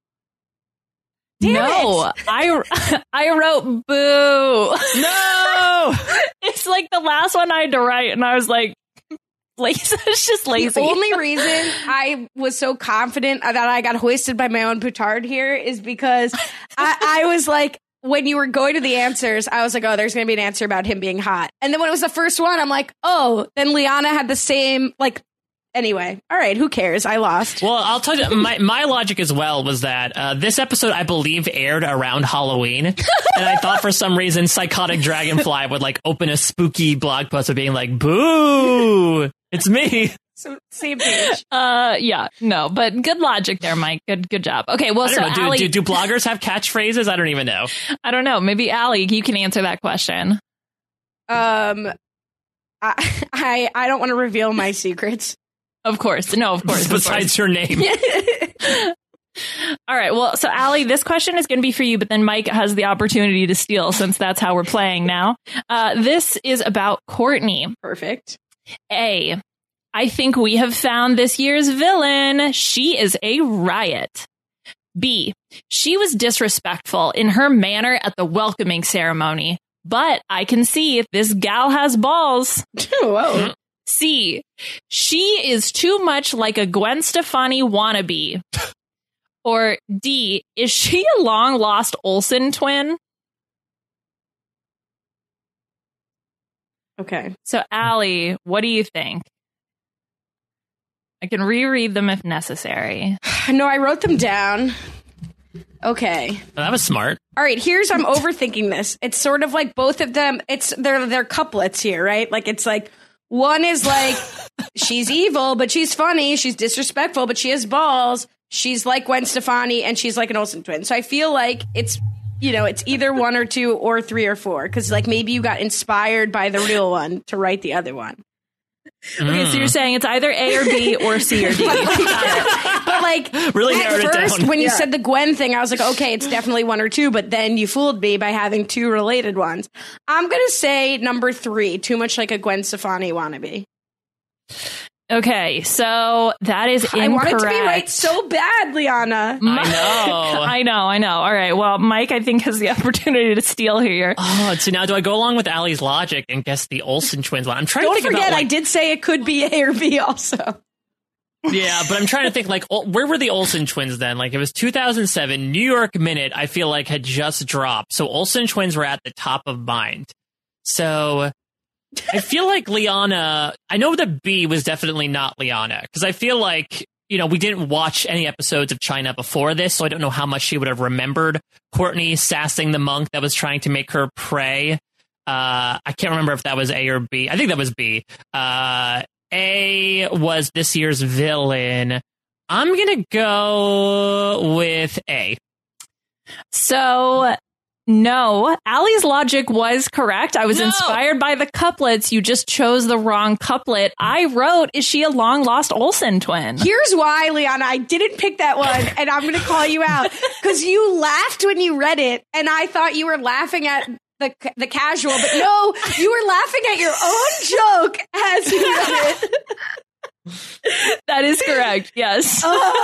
Damn it. I wrote Boo. No! It's like the last one I had to write, and I was like, lazy. It's just lazy. The only reason I was so confident that I got hoisted by my own petard here is because I was like, when you were going to the answers, I was like, oh, there's going to be an answer about him being hot. And then when it was the first one, I'm like, oh, then Liana had the same, anyway. All right, who cares? I lost. Well, I'll tell you, my logic as well was that this episode, I believe, aired around Halloween. And I thought for some reason Psychotic Dragonfly would open a spooky blog post of being like, boo, it's me. So same page. Yeah, no, but good logic there, Mike. Good job. Okay, well, so Allie, do bloggers have catchphrases? I don't even know. I don't know. Maybe Allie, you can answer that question. I don't want to reveal my secrets. Of course, no, of course. Besides your name. All right. Well, so Allie, this question is going to be for you, but then Mike has the opportunity to steal since that's how we're playing now. This is about Courtney. Perfect. A. I think we have found this year's villain. She is a riot. B. She was disrespectful in her manner at the welcoming ceremony, but I can see if this gal has balls. Whoa. C. She is too much like a Gwen Stefani wannabe. Or D. Is she a long-lost Olsen twin? Okay. So, Allie, what do you think? I can reread them if necessary. No, I wrote them down. Okay. Well, that was smart. All right, I'm overthinking this. It's sort of like both of them. They're couplets here, right? It's one is she's evil, but she's funny. She's disrespectful, but she has balls. She's like Gwen Stefani, and she's like an Olsen twin. So I feel like it's either 1 or 2 or 3 or 4. Because maybe you got inspired by the real one to write the other one. Okay, so you're saying it's either A or B or C or D. But really at narrowed it first, down. when you said the Gwen thing, I was like, okay, it's definitely 1 or 2. But then you fooled me by having 2 related ones. I'm gonna say number 3, too much like a Gwen Stefani wannabe. Okay, so that is incorrect. I want it to be right so bad, Liana. I know. I know. All right, well, Mike, I think, has the opportunity to steal here. Oh, so now do I go along with Allie's logic and guess the Olsen twins one? I'm trying to think Don't forget, about, I did say it could be A or B also. Yeah, but I'm trying to think, where were the Olsen twins then? It was 2007, New York Minute, I feel like, had just dropped. So Olsen twins were at the top of mind. So I feel like Liana, I know that B was definitely not Liana, because I feel like, we didn't watch any episodes of China before this, so I don't know how much she would have remembered Courtney sassing the monk that was trying to make her pray. I can't remember if that was A or B. I think that was B. A was this year's villain. I'm going to go with A. So, no, Allie's logic was correct. I was inspired by the couplets. You just chose the wrong couplet. I wrote, is she a long-lost Olsen twin? Here's why, Liana, I didn't pick that one, and I'm going to call you out. Because you laughed when you read it, and I thought you were laughing at the casual, but no, you were laughing at your own joke as you read it. That is correct, yes.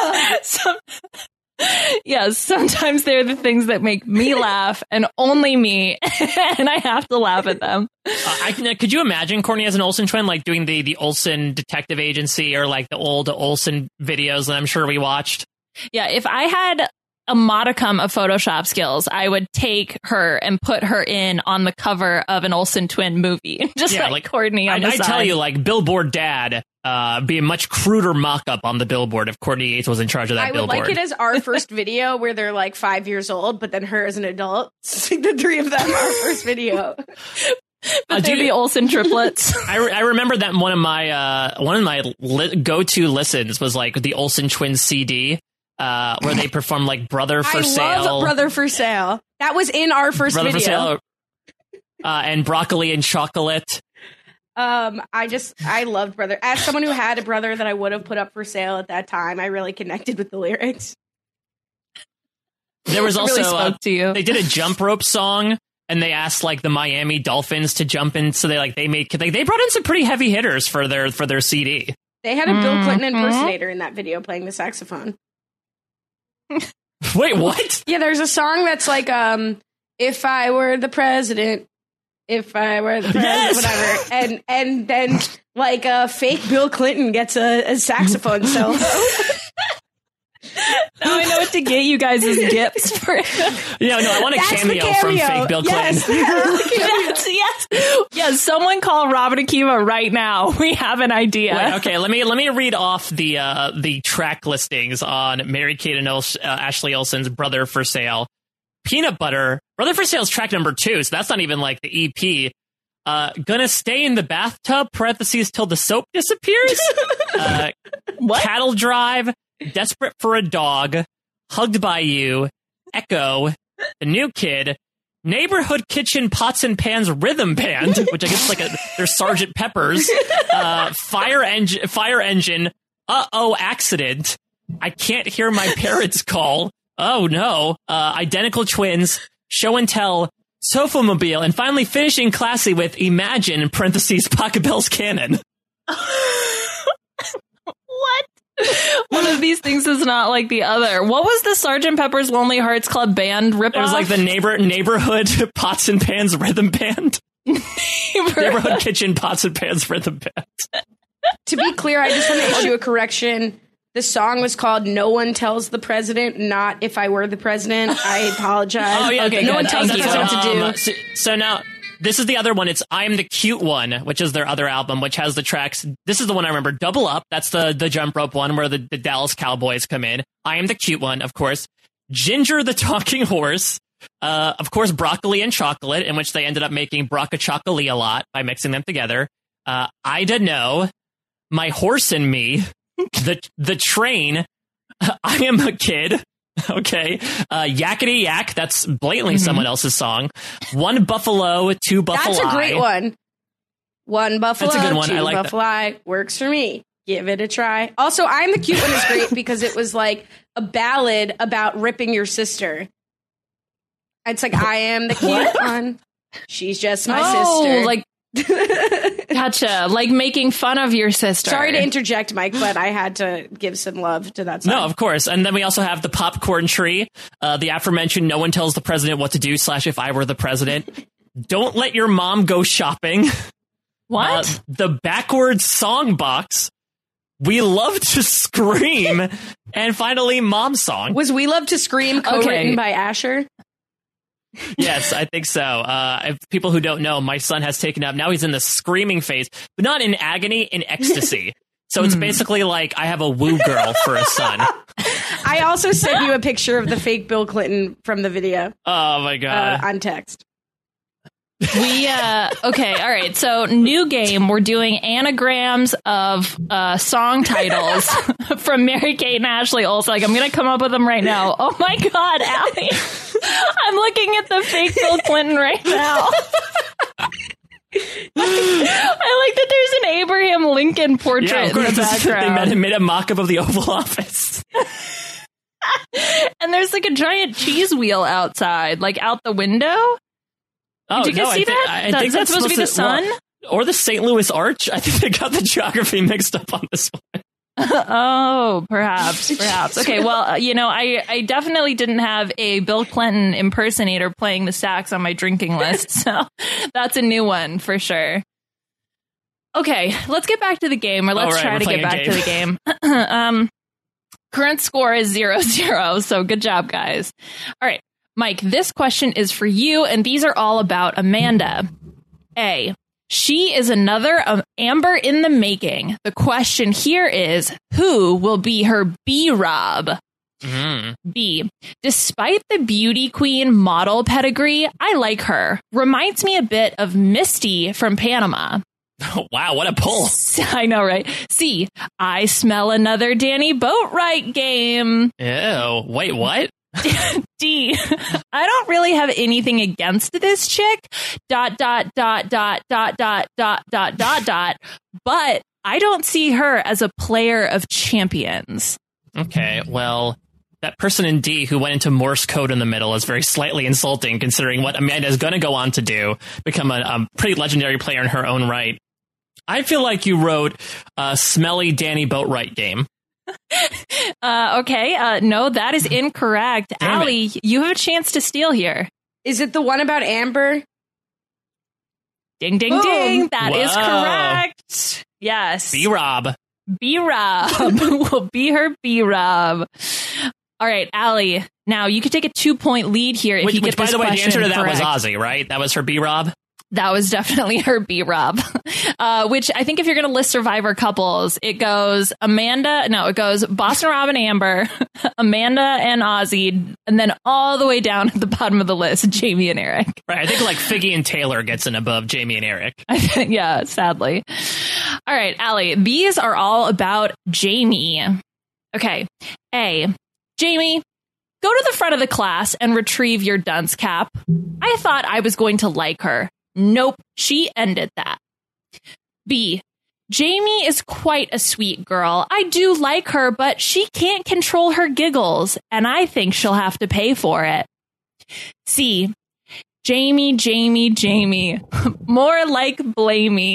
Yes, sometimes they're the things that make me laugh, and only me, and I have to laugh at them. Could you imagine Courtney as an Olsen twin, doing the Olsen detective agency or the old Olsen videos that I'm sure we watched? Yeah, if I had a modicum of Photoshop skills, I would take her and put her in on the cover of an Olsen twin movie, just like Courtney on the side. I tell you, Billboard Dad, be a much cruder mock-up on the billboard if Courtney Yates was in charge of that billboard. I would like it as our first video where they're 5 years old, but then her as an adult. The 3 of them, our first video. But they're the Olsen triplets. I remember that one of my go-to listens was like the Olsen Twins CD, where they performed like "Brother for Sale." I love "Brother for Sale." That was in our first Brother video. For Sale, and "Broccoli and Chocolate." I loved Brother. As someone who had a brother that I would have put up for sale at that time, I really connected with the lyrics. There was also really spoke to you. They did a jump rope song. And they asked like the Miami Dolphins to jump in, so they brought in some pretty heavy hitters for their CD. They had a Bill Clinton impersonator in that video playing the saxophone. Wait, what? Yeah, there's a song that's like, "If I were the president, if I were the president," whatever, and then like a fake Bill Clinton gets a saxophone solo. Now I know what to get you guys as gifts for it. I want a cameo from fake Bill Clinton. Yes. Someone call Robin Akiva right now. We have an idea. Wait, okay, let me read off the track listings on Mary-Kate and Ashley Olsen's "Brother for Sale." Peanut Butter, "Brother for Sale" is track number 2, so that's not even like the EP. "Gonna Stay in the Bathtub" (till the soap disappears). What? "Cattle Drive," "Desperate for a Dog," "Hugged by You," "Echo," "The New Kid," "Neighborhood Kitchen Pots and Pans Rhythm Band," which I guess is like they're Sgt. Pepper's, Fire Engine, "Uh-Oh Accident," "I Can't Hear My Parents Call," "Oh No," Identical Twins, "Show and Tell," "Sofa-mobile," and finally finishing classy with "Imagine" (Pachelbel's Canon). What? One of these things is not like the other. What was the Sgt. Pepper's Lonely Hearts Club Band ripoff? It was like the neighborhood Pots and Pans Rhythm Band. Neighborhood Kitchen Pots and Pans Rhythm Band. To be clear, I just want to issue a correction. The song was called "No One Tells the President," not "If I Were the President." I apologize. Oh, yeah, okay, no good. one tells the president to do. So now, this is the other one. It's "I'm the Cute One," which is their other album, which has the tracks. This is the one I remember. "Double Up," that's the jump rope one where the Dallas Cowboys come in. "I Am the Cute One," of course. "Ginger the Talking Horse." Of course, "Broccoli and Chocolate," in which they ended up making Brocca-Chocolate a lot by mixing them together. "I Don't Know," "My Horse and Me," the Train," "I Am a Kid." Okay. "Yakety Yak," that's blatantly someone else's song. "One Buffalo, Two Buffalo." That's a great one. "One Buffalo, That's a good one. Two I like Buffalo works for me. Give it a try." Also, "I'm the Cute One" is great because it was like a ballad about ripping your sister. It's like, "I am the cute one. She's just my sister." Like, gotcha. Like making fun of your sister. Sorry to interject, Mike, but I had to give some love to that song. No, of course. And then we also have the Popcorn Tree, the aforementioned "No One Tells the President What to Do" / "If I Were the President." "Don't Let Your Mom Go Shopping." What? The Backwards Songbox. "We Love to Scream." And finally, "Mom Song." Was "We Love to Scream" co-written Okay. by Asher? Yes, I think so. If people who don't know, my son has taken up, now he's in the screaming phase, but not in agony, in ecstasy. So it's basically like I have a woo girl for a son. I also sent you a picture of the fake Bill Clinton from the video Oh my God. on text. We okay, all right. So new game. We're doing anagrams of song titles from Mary-Kate and Ashley Olsen. Like, I'm gonna come up with them right now. Oh my God, Allie! I'm looking at the fake Bill Clinton right now. I like that there's an Abraham Lincoln portrait Yeah, of course. in the background. They made a mock-up of the Oval Office. And there's like a giant cheese wheel outside, like out the window. Oh, Did you guys see that? I think that's supposed to be the sun? Or the St. Louis Arch. I think they got the geography mixed up on this one. Oh, perhaps. Okay, well, I definitely didn't have a Bill Clinton impersonator playing the sax on my drinking list, so that's a new one for sure. Okay, let's get back to the game, or let's try to get back to the game. Current score is 0-0, so good job, guys. All right, Mike, this question is for you, and these are all about Amanda. A. She is another Amber in the making. The question here is, who will be her B-Rob? B, despite the beauty queen model pedigree, I like her. Reminds me a bit of Misty from Panama. Oh, wow, what a pull. I know, right? C, I smell another Danny Boatwright game. Ew, wait, what? D, I don't really have anything against this chick. ... But I don't see her as a player of champions. Okay, well, that person in D who went into Morse code in the middle is very slightly insulting, considering what Amanda is going to go on to do, become a pretty legendary player in her own right. I feel like you wrote a smelly Danny Boatwright game. Okay, no, that is incorrect. Damn Allie, you have a chance to steal here. Is it the one about Amber? Ding, ding, Boom. ding. That is Whoa. correct. Yes. B-Rob. B-Rob. Will be her B-Rob. All right, Allie. Now, you could take a 2-point lead here if you Which, get by this the way, the question answer to that correct. was Ozzy, right? That was her B-Rob? That was definitely her B-Rob. Which I think if you're going to list Survivor couples, it goes Boston Rob and Amber, Amanda and Ozzy, and then all the way down at the bottom of the list, Jamie and Eric. Right, I think like Figgy and Taylor gets in above Jamie and Eric. Yeah, sadly. All right, Allie, these are all about Jamie. Okay. A, Jamie, go to the front of the class and retrieve your dunce cap. I thought I was going to like her. Nope, she ended that. B, Jamie is quite a sweet girl. I do like her, but she can't control her giggles, and I think she'll have to pay for it. C, Jamie. More like Blamey.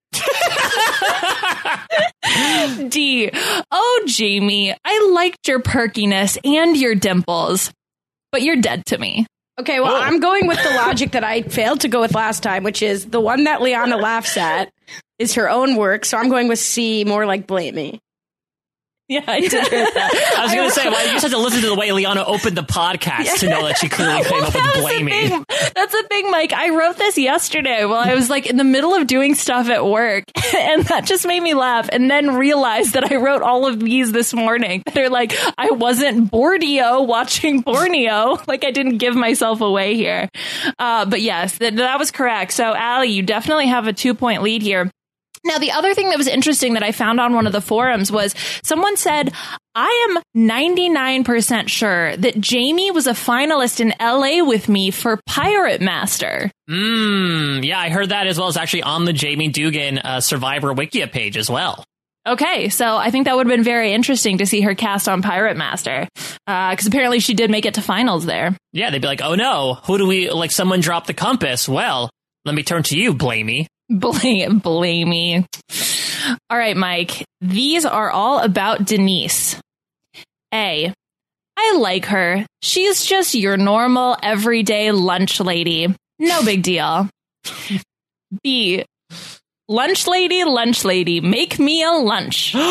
D, oh, Jamie, I liked your perkiness and your dimples, but you're dead to me. Okay, well, I'm going with the logic that I failed to go with last time, which is the one that Liana laughs at is her own work. So I'm going with C, more like Blamey. Yeah, I did hear that. I was going to say, well, you just have to listen to the way Liana opened the podcast to know that she clearly came up with Blamey. That's the thing, Mike. I wrote this yesterday while I was like in the middle of doing stuff at work, and that just made me laugh. And then realized that I wrote all of these this morning that are like, I wasn't Borneo watching Borneo. Like I didn't give myself away here. But yes, that was correct. So Allie, you definitely have a 2-point lead here. Now, the other thing that was interesting that I found on one of the forums was someone said, I am 99% sure that Jamie was a finalist in LA with me for Pirate Master. Yeah, I heard that as well as actually on the Jamie Dugan Survivor Wikia page as well. Okay, so I think that would have been very interesting to see her cast on Pirate Master, because apparently she did make it to finals there. Yeah, they'd be like, oh no, who do we, like someone dropped the compass. Well, let me turn to you, Blamey. Blamey. All right, Mike. These are all about Denise. A, I like her. She's just your normal, everyday lunch lady. No big deal. B, lunch lady, make me a lunch. C,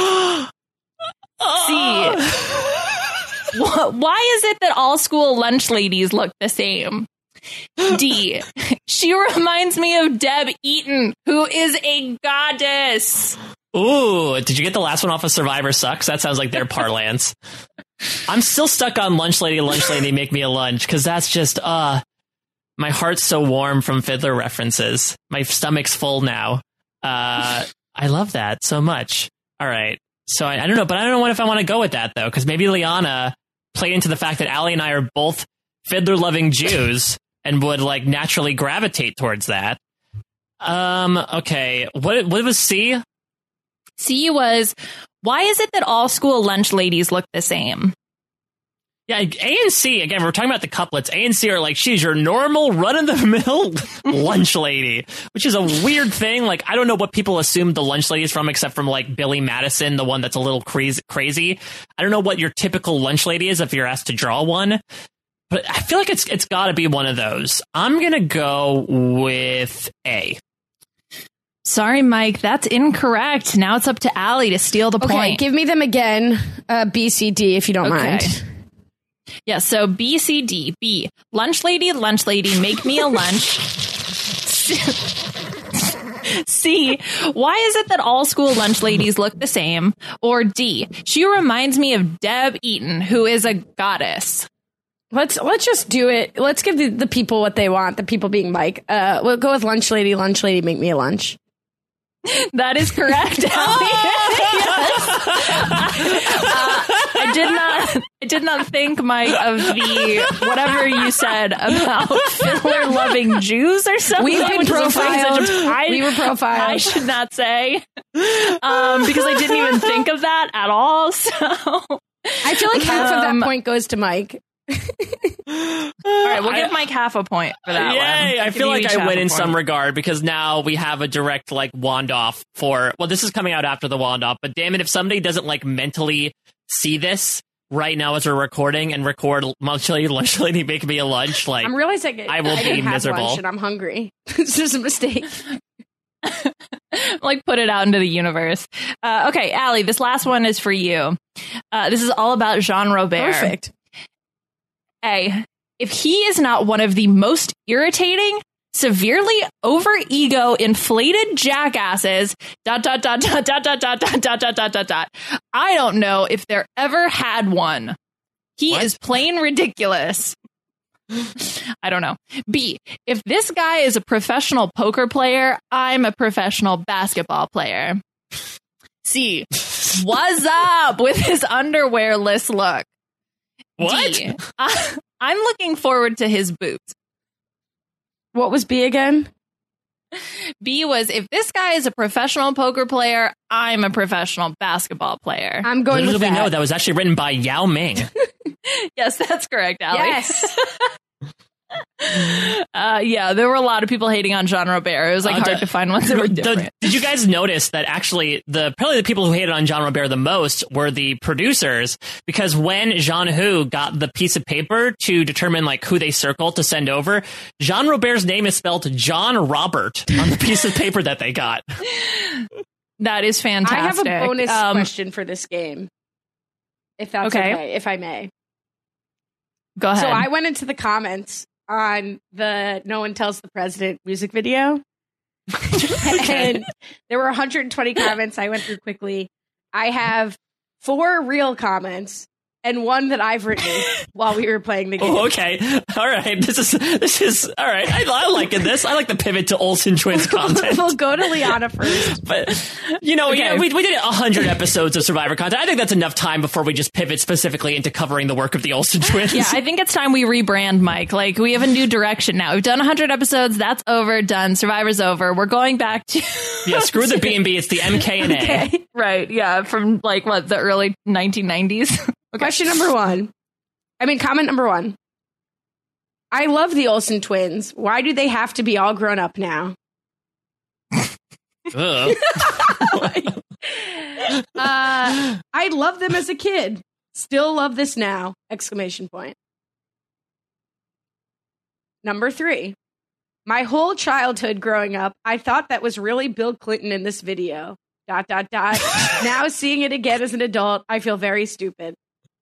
why is it that all school lunch ladies look the same? D, she reminds me of Deb Eaton, who is a goddess. Ooh, did you get the last one off of Survivor Sucks? That sounds like their parlance. I'm still stuck on lunch lady, make me a lunch, because that's just, my heart's so warm from Fiddler references. My stomach's full now. I love that so much. All right. So I don't know, but I don't know if I want to go with that, though, because maybe Liana played into the fact that Allie and I are both Fiddler-loving Jews and would, like, naturally gravitate towards that. Okay. What was C? C was, why is it that all school lunch ladies look the same? Yeah, A and C, again, we're talking about the couplets. A and C are like, she's your normal, run-of-the-mill lunch lady, which is a weird thing. Like, I don't know what people assume the lunch lady is from, except from, like, Billy Madison, the one that's a little crazy. I don't know what your typical lunch lady is if you're asked to draw one. But I feel like it's got to be one of those. I'm going to go with A. Sorry, Mike, that's incorrect. Now it's up to Allie to steal the point. Okay, give me them again. B, C, D, if you don't mind. Yeah, so B, C, D. B, lunch lady, make me a lunch. C, why is it that all school lunch ladies look the same? Or D, she reminds me of Deb Eaton, who is a goddess. Let's just do it. Let's give the people what they want. The people being Mike. We'll go with lunch lady. Lunch lady, make me a lunch. That is correct, Allie. Yes. I did not think, Mike, of the whatever you said about Fiddler loving Jews or something. We've been profiled. We were profiled. I should not say because I didn't even think of that at all. So I feel like half of that point goes to Mike. All right, we'll give Mike half a point for that one. Yay! I feel like I win in some regard because now we have a direct like wand off for. Well, this is coming out after the wand off, but damn it, if somebody doesn't like mentally see this right now as we're recording and record lunch lady make me a lunch, like I'm realizing I will be miserable. Lunch and I'm hungry. It's just a mistake. Like put it out into the universe. Okay, Allie, this last one is for you. This is all about Jean Robert. Perfect. A, if he is not one of the most irritating, severely over-ego, inflated jackasses, ... I don't know if there ever had one. He is plain ridiculous. I don't know. B, if this guy is a professional poker player, I'm a professional basketball player. C, what's up with his underwear-less look? What? D, I'm looking forward to his boobs. What was B again? B was, if this guy is a professional poker player, I'm a professional basketball player. I'm going with that. We know that was actually written by Yao Ming. Yes, that's correct, Allie. Yes. Yeah, there were a lot of people hating on Jean Robert. It was like hard to find ones that were different. Did you guys notice that actually probably the people who hated on Jean Robert the most were the producers? Because when Jean Hu got the piece of paper to determine like who they circled to send over, Jean Robert's name is spelled John Robert on the piece of paper that they got. That is fantastic. I have a bonus question for this game. If that's okay, if I may. Go ahead. So I went into the comments on the No One Tells the President music video. And there were 120 comments. I went through quickly. I have 4 real comments and 1 that I've written while we were playing the game. Oh, okay. All right. This is all right. I like this. I like the pivot to Olsen Twins content. We'll go to Liana first. But, yeah, we did 100 episodes of Survivor content. I think that's enough time before we just pivot specifically into covering the work of the Olsen Twins. Yeah, I think it's time we rebrand, Mike. Like, we have a new direction now. We've done 100 episodes. That's over. Done. Survivor's over. We're going back to... Yeah, screw the B&B. It's the MK&A. Okay. Right, yeah, from, like, what, the early 1990s? Okay. Question number 1. Comment number 1. I love the Olsen twins. Why do they have to be all grown up now? I loved them as a kid. Still love this now! ! Number 3. My whole childhood growing up, I thought that was really Bill Clinton in this video. ... Now seeing it again as an adult, I feel very stupid.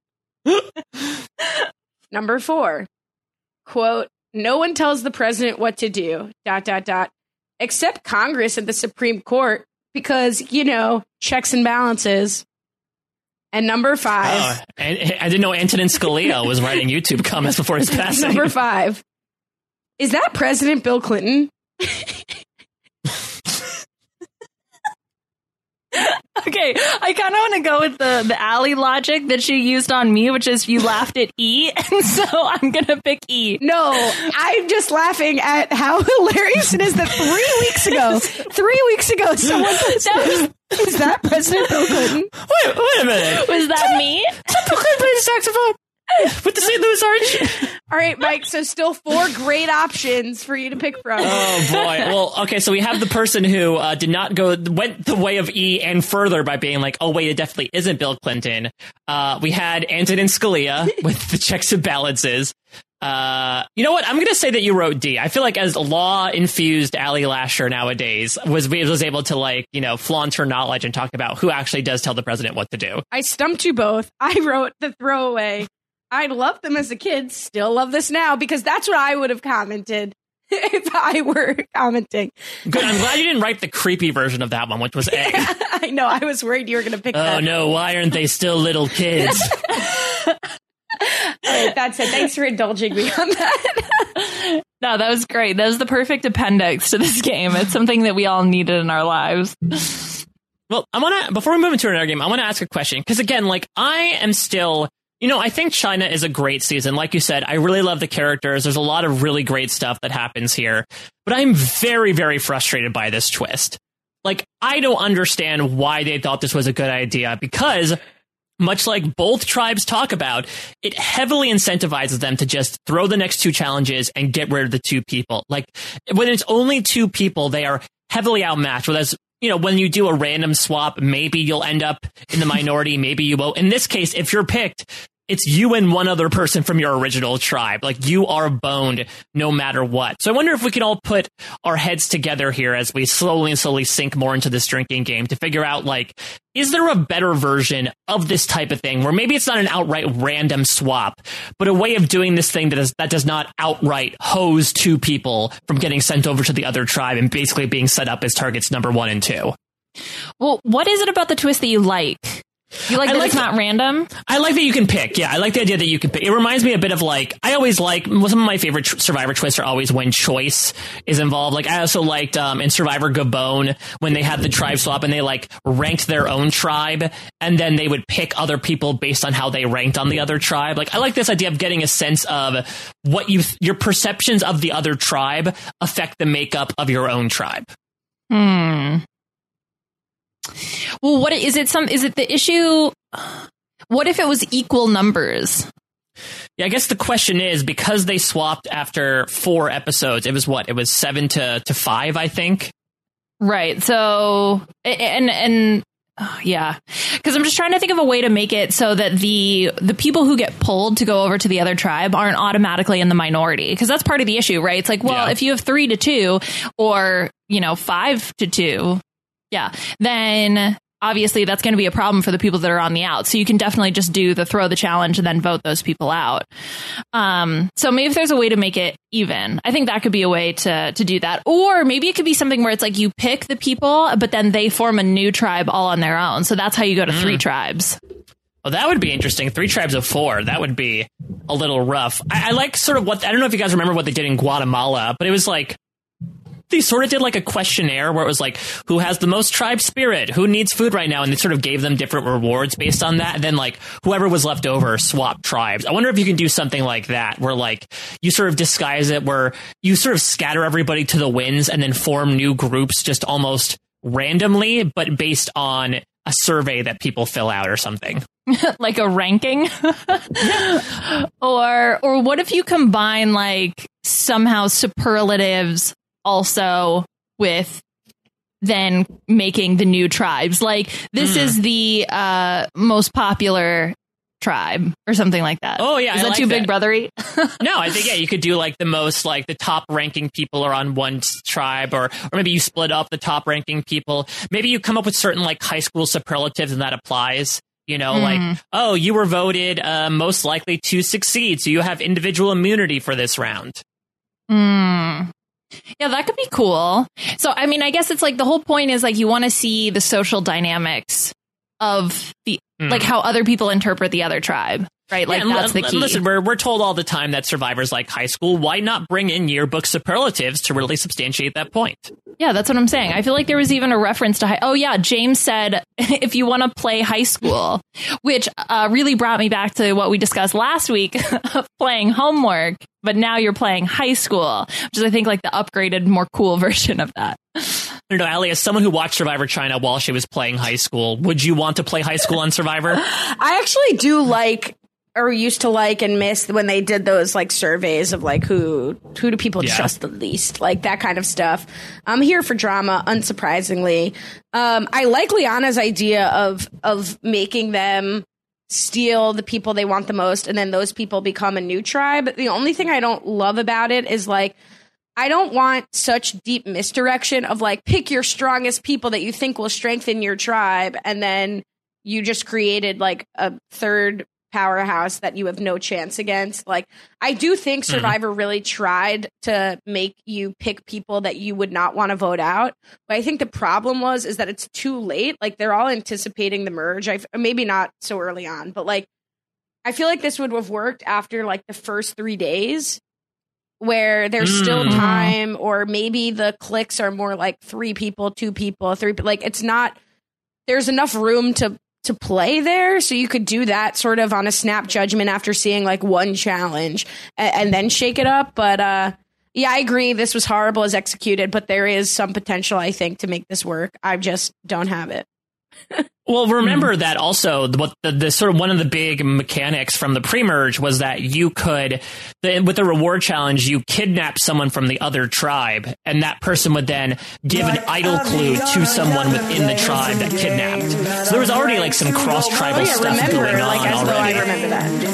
Number 4. Quote, no one tells the president what to do. ... Except Congress and the Supreme Court because, checks and balances. And number 5. And I didn't know Antonin Scalia was writing YouTube comments before his passing. Number 5. Is that President Bill Clinton? Okay, I kind of want to go with the Allie logic that she used on me, which is you laughed at E, and so I'm going to pick E. No, I'm just laughing at how hilarious it is that 3 weeks ago, someone said, is that President Bill Clinton? Wait a minute. Was that me? Bill Clinton plays saxophone with the St. Louis Arch. All right, Mike, so still 4 great options for you to pick from. Oh, boy. Well, okay, so we have the person who went the way of E and further by being like, oh, wait, it definitely isn't Bill Clinton. We had Antonin Scalia with the checks and balances. You know what? I'm going to say that you wrote D. I feel like as law-infused Allie Lasher nowadays was able to, flaunt her knowledge and talk about who actually does tell the president what to do. I stumped you both. I wrote the throwaway. I loved them as a kid, still love this now, because that's what I would have commented. if I were commenting. Good. I'm glad you didn't write the creepy version of that one, which was A. I know. I was worried you were going to pick that. Oh, no. Why aren't they still little kids? All right, that's it. Thanks for indulging me on that. No, that was great. That was the perfect appendix to this game. It's something that we all needed in our lives. Well, before we move into another game, I want to ask a question. Because again, like, I am still, I think China is a great season. Like you said, I really love the characters. There's a lot of really great stuff that happens here. But I'm very, very frustrated by this twist. Like, I don't understand why they thought this was a good idea, because much like both tribes talk about, it heavily incentivizes them to just throw the next two challenges and get rid of the two people. Like, when it's only two people, they are heavily outmatched. Whereas, when you do a random swap, maybe you'll end up in the minority, maybe you won't. In this case, if you're picked, it's you and one other person from your original tribe. Like, you are boned no matter what. So I wonder if we can all put our heads together here as we slowly sink more into this drinking game to figure out, like, is there a better version of this type of thing where maybe it's not an outright random swap, but a way of doing this thing that does not outright hose two people from getting sent over to the other tribe and basically being set up as targets number 1 and 2? Well, what is it about the twist that you like? You like that it's not random? I like that you can pick. Yeah, I like the idea that you can pick. It reminds me a bit of, like, I always like, some of my favorite Survivor twists are always when choice is involved. Like, I also liked in Survivor Gabon when they had the tribe swap and they, like, ranked their own tribe and then they would pick other people based on how they ranked on the other tribe. Like, I like this idea of getting a sense of what your perceptions of the other tribe affect the makeup of your own tribe. Well, what is it? Is it the issue? What if it was equal numbers? Yeah, I guess the question is, because they swapped after 4 episodes, it was 7 to 5, I think. Right. So, and yeah, because I'm just trying to think of a way to make it so that the people who get pulled to go over to the other tribe aren't automatically in the minority, because that's part of the issue, right? It's like, well, if you have 3 to 2 or 5 to 2. Yeah, then obviously that's going to be a problem for the people that are on the out. So you can definitely just do the throw the challenge and then vote those people out. So maybe if there's a way to make it even, I think that could be a way to do that. Or maybe it could be something where it's like you pick the people, but then they form a new tribe all on their own. So that's how you go to 3 tribes. Well, that would be interesting. 3 tribes of 4. That would be a little rough. I like sort of I don't know if you guys remember what they did in Guatemala, but it was like, they sort of did like a questionnaire where it was like, who has the most tribe spirit? Who needs food right now? And they sort of gave them different rewards based on that. And then, like, whoever was left over swapped tribes. I wonder if you can do something like that, where, like, you sort of disguise it, where you sort of scatter everybody to the winds and then form new groups just almost randomly, but based on a survey that people fill out or something. Like a ranking? Or what if you combine, like, somehow superlatives also with then making the new tribes? Like, this is the most popular tribe or something like that. Oh, yeah. Is that too big brothery? No, I think, you could do like the most, like the top ranking people are on one tribe, or maybe you split up the top ranking people. Maybe you come up with certain like high school superlatives and that applies. Like, oh, you were voted most likely to succeed, so you have individual immunity for this round. Yeah, that could be cool. So, I mean, I guess it's like the whole point is like you want to see the social dynamics of the like how other people interpret the other tribe, right? Like, that's the key. Listen, we're told all the time that Survivor's like high school. Why not bring in yearbook superlatives to really substantiate that point? Yeah, that's what I'm saying. I feel like there was even a reference to oh yeah, James said if you want to play high school, which really brought me back to what we discussed last week of playing homework, but now you're playing high school, which is I think like the upgraded, more cool version of that. I don't know, Allie, as someone who watched Survivor China while she was playing high school, would you want to play high school on Survivor? I actually do like, or used to like and miss when they did those like surveys of like who do people trust the least, like that kind of stuff. I'm here for drama, unsurprisingly. I like Liana's idea of making them steal the people they want the most, and then those people become a new tribe. The only thing I don't love about it is like, I don't want such deep misdirection of like, pick your strongest people that you think will strengthen your tribe, and then you just created like a third powerhouse that you have no chance against. Like, I do think Survivor really tried to make you pick people that you would not want to vote out. But I think the problem is that it's too late. Like, they're all anticipating the merge. Maybe not so early on, but like, I feel like this would have worked after like the first 3 days where there's still time, or maybe the clicks are more like 3 people, 2 people, 3 people. Like, it's not, there's enough room to play there, so you could do that sort of on a snap judgment after seeing like one challenge and then shake it up. But yeah, I agree, this was horrible as executed, but there is some potential, I think, to make this work. I just don't have it. Well, remember that also what the sort of one of the big mechanics from the pre-merge was that you could, with the reward challenge, you kidnap someone from the other tribe, and that person would then give an idol clue to someone within the tribe that kidnapped. So there was already like some cross-tribal stuff going on already. I remember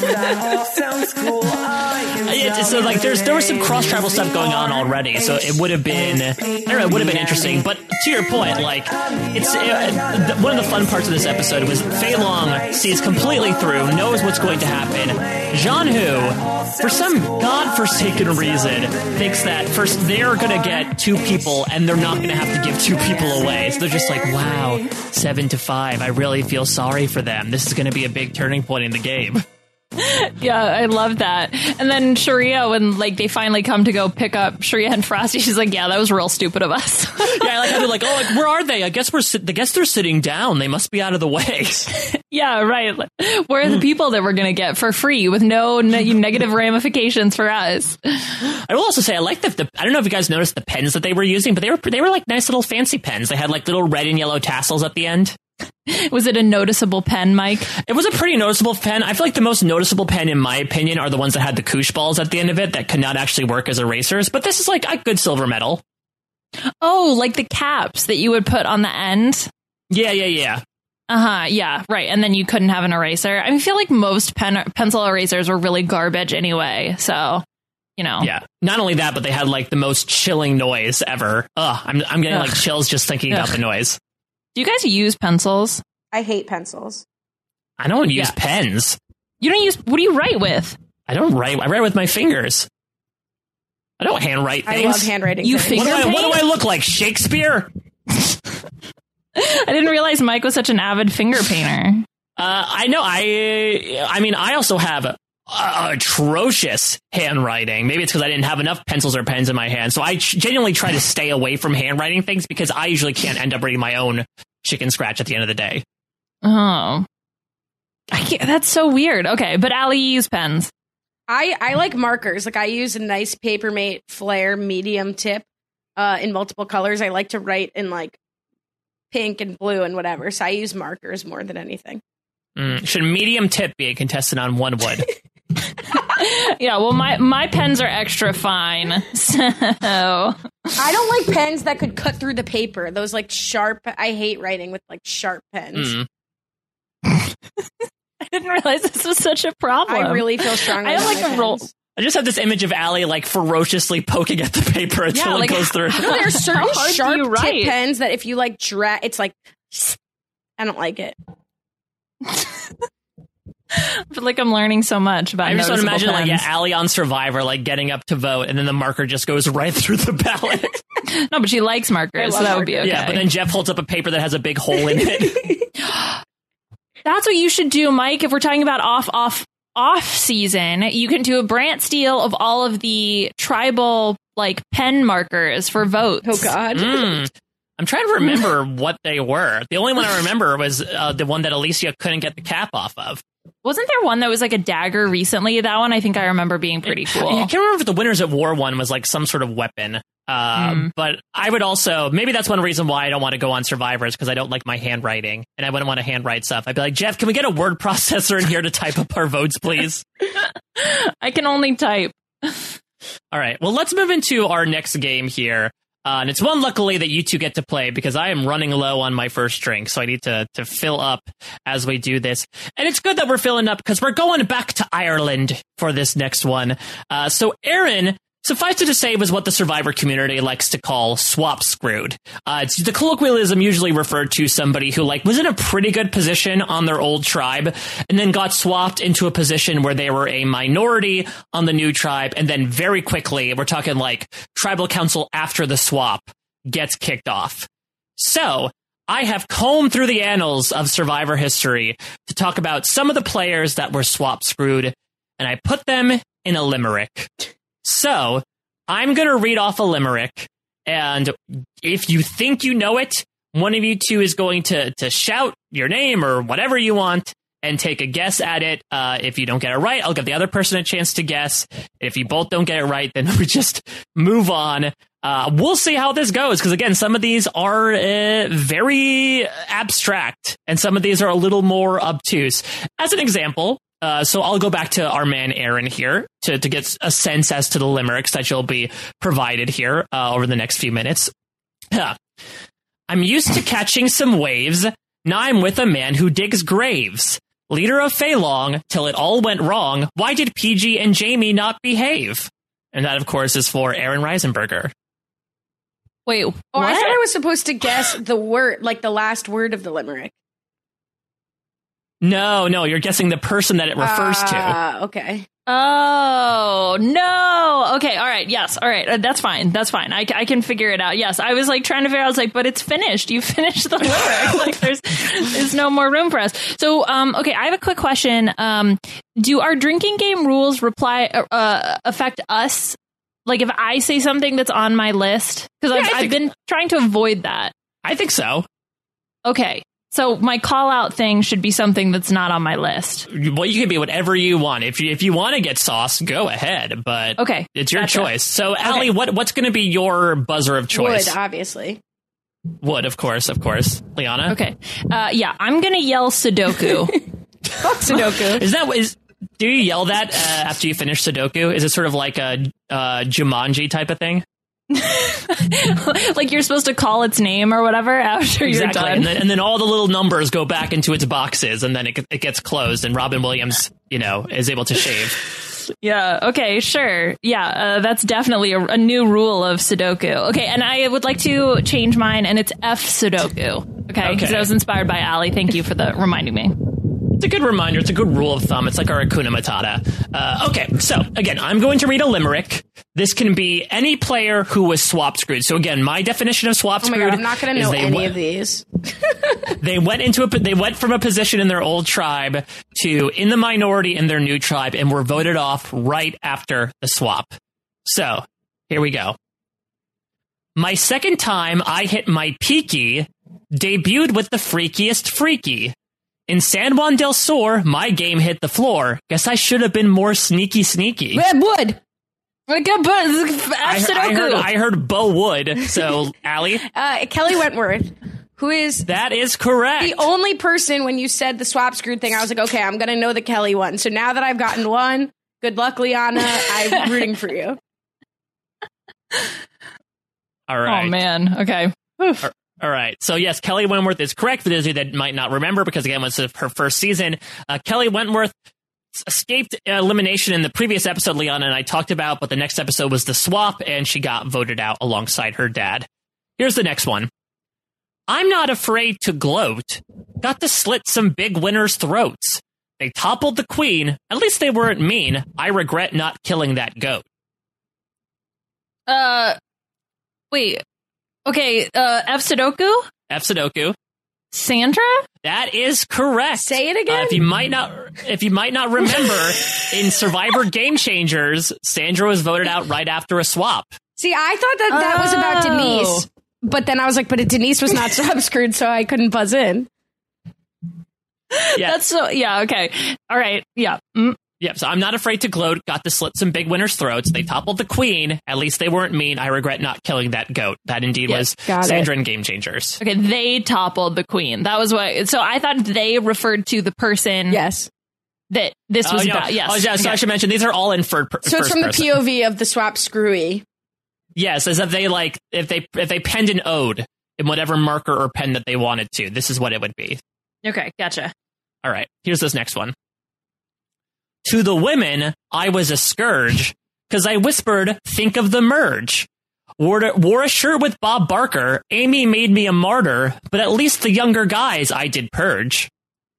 that. So like there was some cross-tribal stuff going on already, so it would have been, I don't know, it would have been interesting. But to your point, like one of the fun parts of this episode was Fei Long sees completely through, knows what's going to happen. Jian Hu, for some godforsaken reason, thinks that first they're going to get 2 people and they're not going to have to give 2 people away. So they're just like, wow, 7-5. I really feel sorry for them. This is going to be a big turning point in the game. Yeah, I love that. And then Sharia, when like they finally come to go pick up Sharia and Frosty, she's like, yeah, that was real stupid of us. Yeah, I like how they're like, oh, like, where are they? I guess they're sitting down. They must be out of the way. Yeah, right. Where are the people that we're going to get for free with no negative ramifications for us? I will also say I like I don't know if you guys noticed the pens that they were using, but they were like nice little fancy pens. They had like little red and yellow tassels at the end. Was it a noticeable pen, Mike? It was a pretty noticeable pen. I feel like the most noticeable pen, in my opinion, are the ones that had the koosh balls at the end of it that could not actually work as erasers. But this is like a good silver medal. Oh, like the caps that you would put on the end? Yeah. Yeah, right. And then you couldn't have an eraser. I mean, I feel like most pencil erasers were really garbage anyway. So, you know. Yeah. Not only that, but they had like the most chilling noise ever. I'm getting like chills just thinking about the noise. Do you guys use pencils? I hate pencils. I don't use pens. You don't use... What do you write with? I don't write. I write with my fingers. I don't handwrite things. I love handwriting. You finger paint? What do I look like, Shakespeare? I didn't realize Mike was such an avid finger painter. I know. I mean, I also have atrocious handwriting. Maybe it's because I didn't have enough pencils or pens in my hand. So I genuinely try to stay away from handwriting things because I usually can't end up writing my own chicken scratch at the end of the day. Oh. I can't, that's so weird. Okay, but Allie, you use pens. I like markers. Like, I use a nice Papermate Flare medium tip in multiple colors. I like to write in like pink and blue and whatever. So I use markers more than anything. Should medium tip be a contestant on One Wood? Yeah, well, my pens are extra fine. So I don't like pens that could cut through the paper. Those like sharp. I hate writing with like sharp pens. I didn't realize this was such a problem. I really feel strongly. I have like a roll. I just have this image of Allie like ferociously poking at the paper until it goes through. No, there's certain sharp tip pens that if you like drag, it's like I don't like it. I feel like I'm learning so much about. I just want to imagine pens. like Allie on Survivor, like getting up to vote, and then the marker just goes right through the ballot. No, but she likes markers, so that would be okay. Yeah, but then Jeff holds up a paper that has a big hole in it. That's what you should do, Mike. If we're talking about off season, you can do a Brant steal of all of the tribal like pen markers for votes. Oh God. I'm trying to remember what they were. The only one I remember was the one that Alicia couldn't get the cap off of. Wasn't there one that was like a dagger recently? That one I think I remember being pretty cool. I can't remember if the Winners at War one was like some sort of weapon. But I would also, maybe that's one reason why I don't want to go on Survivors, because I don't like my handwriting and I wouldn't want to handwrite stuff. I'd be like, Jeff, can we get a word processor in here to type up our votes, please? I can only type. All right. Well, let's move into our next game here. And it's one, luckily, that you two get to play because I am running low on my first drink. So I need to fill up as we do this. And it's good that we're filling up because we're going back to Ireland for this next one. So Aaron Suffice it to say, it was what the Survivor community likes to call swap screwed. It's the colloquialism usually referred to somebody who was in a pretty good position on their old tribe and then got swapped into a position where they were a minority on the new tribe. And then very quickly, we're talking tribal council after the swap gets kicked off. So I have combed through the annals of Survivor history to talk about some of the players that were swap screwed, and I put them in a limerick. So I'm going to read off a limerick, and if you think you know it, one of you two is going to shout your name or whatever you want and take a guess at it. If you don't get it right, I'll give the other person a chance to guess. If you both don't get it right, then we just move on. We'll see how this goes, because again, some of these are very abstract, and some of these are a little more obtuse. As an example, so I'll go back to our man Aaron here to get a sense as to the limericks that you'll be provided here over the next few minutes. I'm used to catching some waves. Now I'm with a man who digs graves. Leader of Feilong, till it all went wrong. Why did PG and Jamie not behave? And that, of course, is for Aaron Reisenberger. Wait, what? I thought I was supposed to guess the word, the last word of the limerick. No, you're guessing the person that it refers to. Okay. Oh, no. Okay, all right, yes, all right, that's fine. I can figure it out. Yes, I was trying to figure out, I was but it's finished. You finished the lyric. There's no more room for us. So, okay, I have a quick question. Do our drinking game rules affect us? If I say something that's on my list? Because I've been trying to avoid that. I think so. Okay. So my call out thing should be something that's not on my list. Well, you can be whatever you want. If you want to get sauce, go ahead. But okay, it's your choice. So, Allie, what's going to be your buzzer of choice? Wood, obviously. Wood, of course. Liana? Okay. Yeah, I'm going to yell Sudoku. Fuck Sudoku. Do you yell that after you finish Sudoku? Is it sort of like a Jumanji type of thing? You're supposed to call its name or whatever after you're done. And then all the little numbers go back into its boxes, and then it gets closed, and Robin Williams, is able to shave. Yeah, okay, sure. Yeah, that's definitely a new rule of Sudoku. Okay, and I would like to change mine, and it's F Sudoku. Okay, because I was inspired by Allie. Thank you for reminding me. It's a good reminder. It's a good rule of thumb. It's like our Hakuna Matata. Okay, so again, I'm going to read a limerick. This can be any player who was swap screwed. So again, my definition of swap screwed. Oh my God, I'm not going to know any of these. They went from a position in their old tribe to in the minority in their new tribe and were voted off right after the swap. So here we go. My second time I hit my peaky, debuted with the freakiest freaky. In San Juan del Sur, my game hit the floor. Guess I should have been more sneaky. Wood. I heard Bo Wood. So, Allie? Kelly Wentworth, who is... That is correct. The only person, when you said the swap screwed thing, I was like, okay, I'm going to know the Kelly one. So now that I've gotten one, good luck, Liana. I'm rooting for you. All right. Oh, man. Okay. All right. So, yes, Kelly Wentworth is correct. For those of you that might not remember, because, again, it was her first season. Kelly Wentworth escaped elimination in the previous episode Liana and I talked about, but the next episode was the swap, and she got voted out alongside her dad. Here's the next one. I'm not afraid to gloat. Got to slit some big winners' throats. They toppled the queen. At least they weren't mean. I regret not killing that goat. Wait. Okay, F Sudoku? F Sudoku. Sandra? That is correct. Say it again. If you might not remember, in Survivor Game Changers, Sandra was voted out right after a swap. See, I thought that was about Denise, but then I was like, but Denise was not swap screwed, so I couldn't buzz in. Yeah. Okay. All right. Yeah. Yep, so I'm not afraid to gloat. Got to slit some big winners' throats. They toppled the queen. At least they weren't mean. I regret not killing that goat. That indeed was Sandra in Game Changers. Okay, they toppled the queen. That was what. So I thought they referred to the person. Yes. That this was about. Yes. Oh, yeah. So I should mention these are all in first person. So it's from the POV of the swap screwy. Yes, as if they if they penned an ode in whatever marker or pen that they wanted to. This is what it would be. Okay, gotcha. All right, here's this next one. To the women, I was a scourge. because I whispered, think of the merge. Wore a shirt with Bob Barker. Amy made me a martyr, but at least the younger guys I did purge.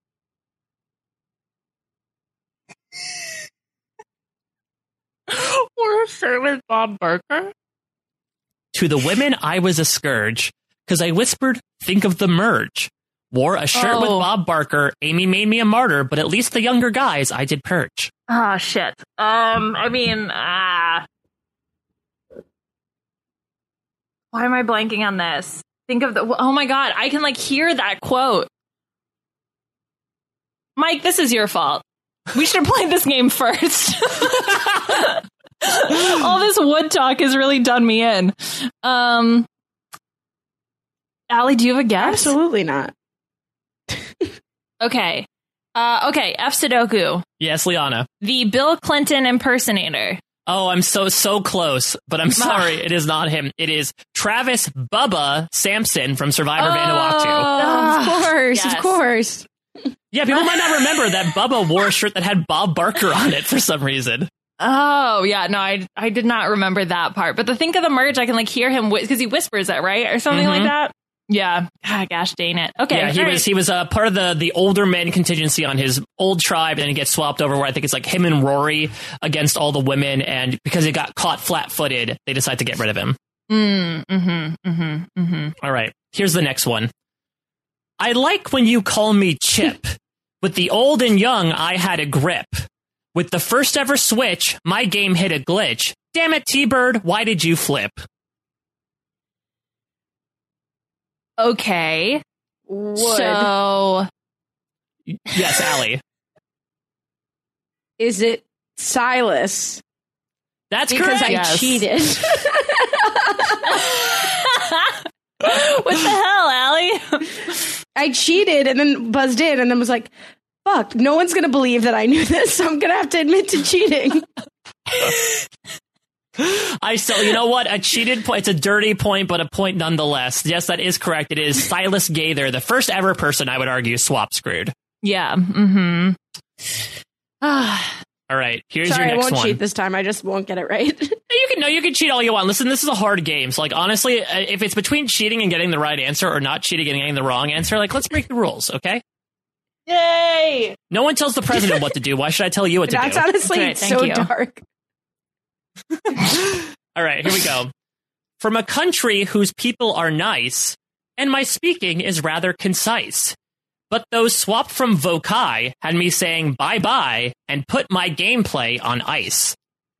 Wore a shirt with Bob Barker? To the women, I was a scourge, because I whispered, think of the merge. Wore a shirt with Bob Barker. Amy made me a martyr, but at least the younger guys I did purge. Ah, shit. Why am I blanking on this? Think of oh my god, I can hear that quote. Mike, this is your fault. We should have played this game first. All this wood talk has really done me in. Allie, do you have a guess? Absolutely not. Okay. F. Sudoku. Yes, Liana. The Bill Clinton impersonator. Oh, I'm so close, but I'm sorry, it is not him. It is Travis Bubba Sampson from Survivor Vanuatu. Of course. Yeah, people might not remember that Bubba wore a shirt that had Bob Barker on it for some reason. Oh, yeah, no, I did not remember that part. But the think of the merge, I can hear him because he whispers that, right? Or something like that. Yeah. Ah, gosh, dang it. Okay. Yeah, he was part of the older men contingency on his old tribe, and he gets swapped over where I think it's him and Rory against all the women, and because he got caught flat-footed, they decide to get rid of him. All right, here's the next one. I like when you call me Chip. With the old and young, I had a grip. With the first ever switch, my game hit a glitch. Damn it, T-Bird, why did you flip? Okay. So... Yes, Allie. Is it Silas? That's because correct. I cheated. What the hell, Allie? I cheated and then buzzed in and then was like, fuck, no one's going to believe that I knew this, so I'm going to have to admit to cheating. I still, you know what? A cheated point. It's a dirty point, but a point nonetheless. Yes, that is correct. It is Silas Gaither, the first ever person I would argue swap screwed. Yeah. All right, here's Sorry, your next I won't one. cheat this time. I just won't get it right. You can cheat all you want. Listen, this is a hard game. So, honestly, if it's between cheating and getting the right answer or not cheating and getting the wrong answer, let's break the rules, okay? Yay! No one tells the president what to do. Why should I tell you what to That's do? honestly That's right, so thank you. dark. All right, here we go. From a country whose people are nice, and my speaking is rather concise. But those swapped from Vokai had me saying bye-bye and put my gameplay on ice.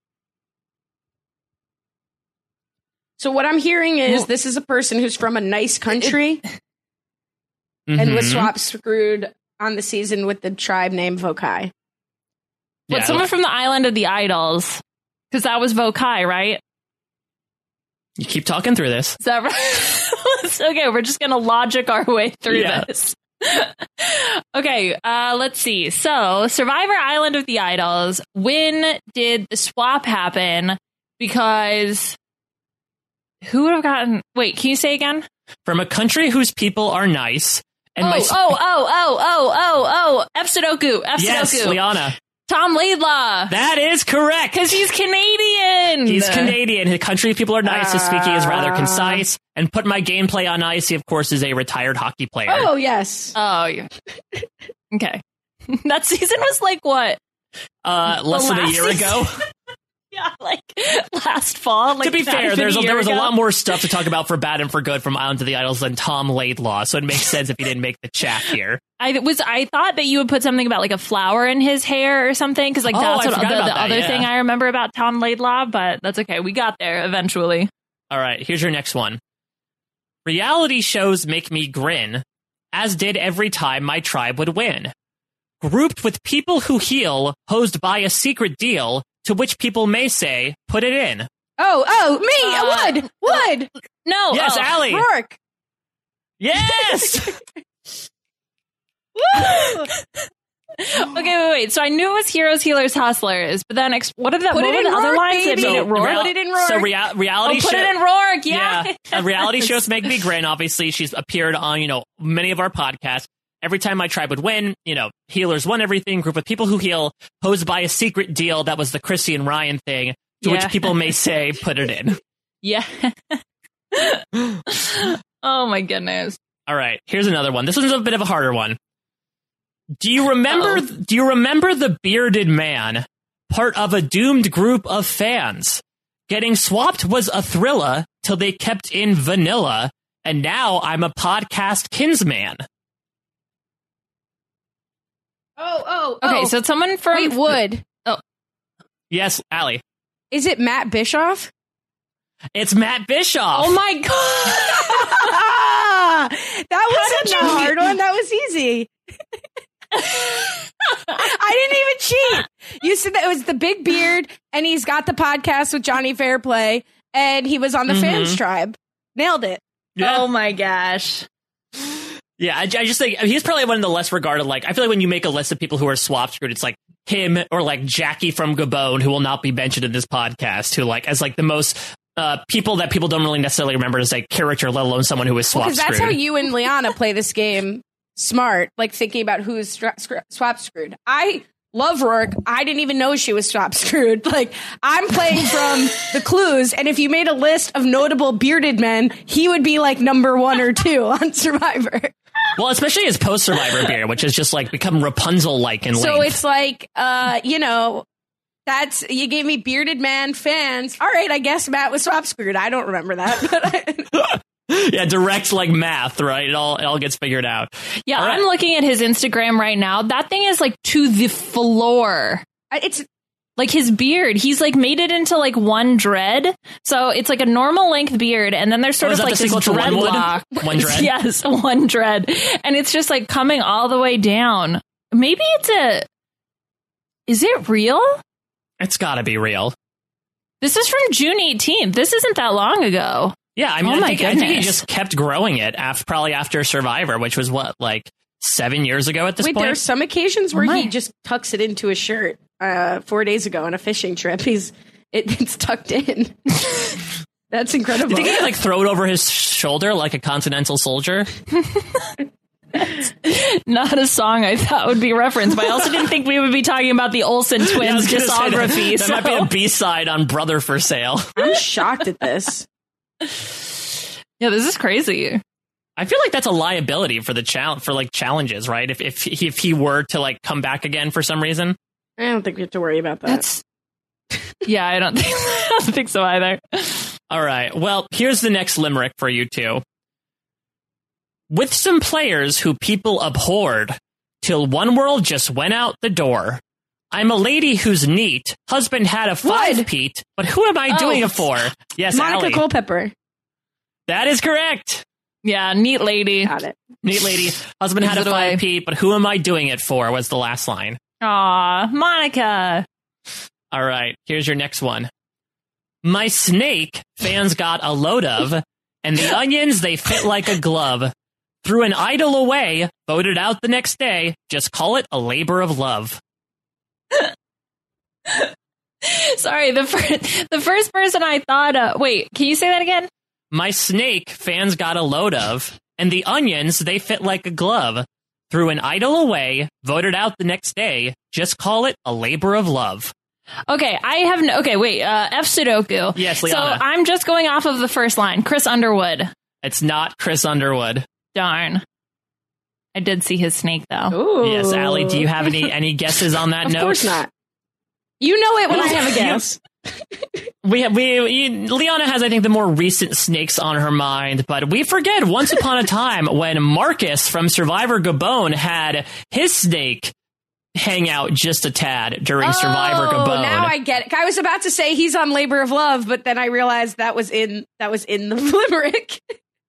So what I'm hearing is this is a person who's from a nice country and was swap screwed on the season with the tribe named Vokai. But someone from the island of the idols. Because that was Vokai, right? You keep talking through this. Is that right? Okay, we're just going to logic our way through this. Okay, let's see. So, Survivor Island of the Idols. When did the swap happen? Because who would have gotten... Wait, can you say again? From a country whose people are nice. And F. Sudoku. Yes, Liana. Tom Laidlaw. That is correct. Because he's Canadian. He's Canadian. His country people are nice. His speaking is rather concise. And put my gameplay on ice. He, of course, is a retired hockey player. Oh, yes. Oh, yeah. Okay. That season was what? Less than a year ago. Yeah, last fall. To be fair, there was a lot more stuff to talk about for bad and for good from Island of the Idols than Tom Laidlaw, so it makes sense if he didn't make the chat here. I thought that you would put something about a flower in his hair or something, because that's what the other thing I remember about Tom Laidlaw, but that's okay. We got there eventually. All right, here's your next one. Reality shows make me grin, as did every time my tribe would win. Grouped with people who heal, hosed by a secret deal, to which people may say, put it in. Me, Wood. No. Yes, Allie. Rourke. Yes! Okay, wait. So I knew it was Heroes, Healers, Hustlers, but then what are the other lines that made it Rourke? Put it in Rourke. So reality put it in Rourke, yeah. Reality shows make me grin. Obviously, she's appeared on, many of our podcasts. Every time my tribe would win, healers won everything. Group of people who heal, posed by a secret deal. That was the Chrissy and Ryan thing. to which people may say, put it in. Yeah. Oh my goodness. All right, here's another one. This one's a bit of a harder one. Do you remember the bearded man, part of a doomed group of fans? Getting swapped was a thriller till they kept in vanilla, and now I'm a podcast kinsman. Okay, so someone from Wait, Wood. Yes, Allie. Is it Matt Bischoff? It's Matt Bischoff. Oh my god. That wasn't a hard one. That was easy. I didn't even cheat. You said that it was the big beard, and he's got the podcast with Johnny Fairplay, and he was on the Fans Tribe. Nailed it. Yeah. Oh my gosh. Yeah, I just think he's probably one of the less regarded. Like, I feel like when you make a list of people who are swap screwed, it's like him or like Jackie from Gabon, who will not be mentioned in this podcast, who like as like the most people that people don't really necessarily remember as like character, let alone someone who is swap screwed. Because that's how you and Liana play this game smart, like thinking about who's swap screwed. I love Rourke. I didn't even know she was swap screwed. Like, I'm playing from the clues, and if you made a list of notable bearded men, he would be like number 1 or 2 on Survivor. Well, especially his post-Survivor beard, which has just like become Rapunzel-like in length. So it's like, that's, you gave me bearded man fans. All right, I guess Matt was swap screwed. I don't remember that. But yeah, direct like math, right? It all gets figured out. Yeah, All right. I'm looking at his Instagram right now. That thing is like to the floor. it's Like his beard, he's like made it into like one dread. So it's like a normal length beard, and then there's sort is of that like the this sequel to One Wood? dreadlock. One dread? Yes, one dread. And it's just like coming all the way down. Maybe is it real? It's gotta be real. This is from June 18th. This isn't that long ago. Yeah, I mean, Oh my I think he goodness. just kept growing it probably after Survivor, which was what, like 7 years ago at this wait, point? there are some occasions where Oh my. he just tucks it into his shirt. 4 days ago on a fishing trip, it's tucked in. That's incredible. You think he could like throw it over his shoulder like a continental soldier? Not a song I thought would be referenced, but I also didn't think we would be talking about the Olsen Yeah, I twins was gonna say discography. that might be so- a B-side on Brother for Sale. I'm shocked at this. Yeah, this is crazy. I feel like that's a liability for the challenges, right? If he were to like come back again for some reason. I don't think we have to worry about that. Yeah, I don't think so either. All right. Well, here's the next limerick for you two. With some players who people abhorred, till One World just went out the door. I'm a lady who's neat. Husband had a 5-peat, but who am I doing it for? Yes, Monica Allie. Culpepper. That is correct. Yeah, neat lady. Got it. Neat lady. Husband had a Gives it away. 5-peat, but who am I doing it for? Was the last line. Aw, Monica. All right, here's your next one. My snake fans got a load of, and the onions, they fit like a glove. Threw an idol away, voted out the next day. Just call it a labor of love. Sorry, the first person I thought of. Wait, can you say that again? My snake fans got a load of, and the onions, they fit like a glove. Threw an idol away, voted out the next day. Just call it a labor of love. Okay, I have no. Okay, wait. F Sudoku. Yes, So Liana. I'm just going off of the first line. Chris Underwood. It's not Chris Underwood. Darn. I did see his snake though. Ooh. Yes, Allie, do you have any guesses on that Of note? course not. You know it when I have a guess. Liana has, I think, the more recent snakes on her mind, but we forget once upon a time when Marcus from Survivor Gabon had his snake hang out just a tad during Survivor Gabon. Now I get it. I was about to say he's on Labor of Love, but then I realized that was in the limerick.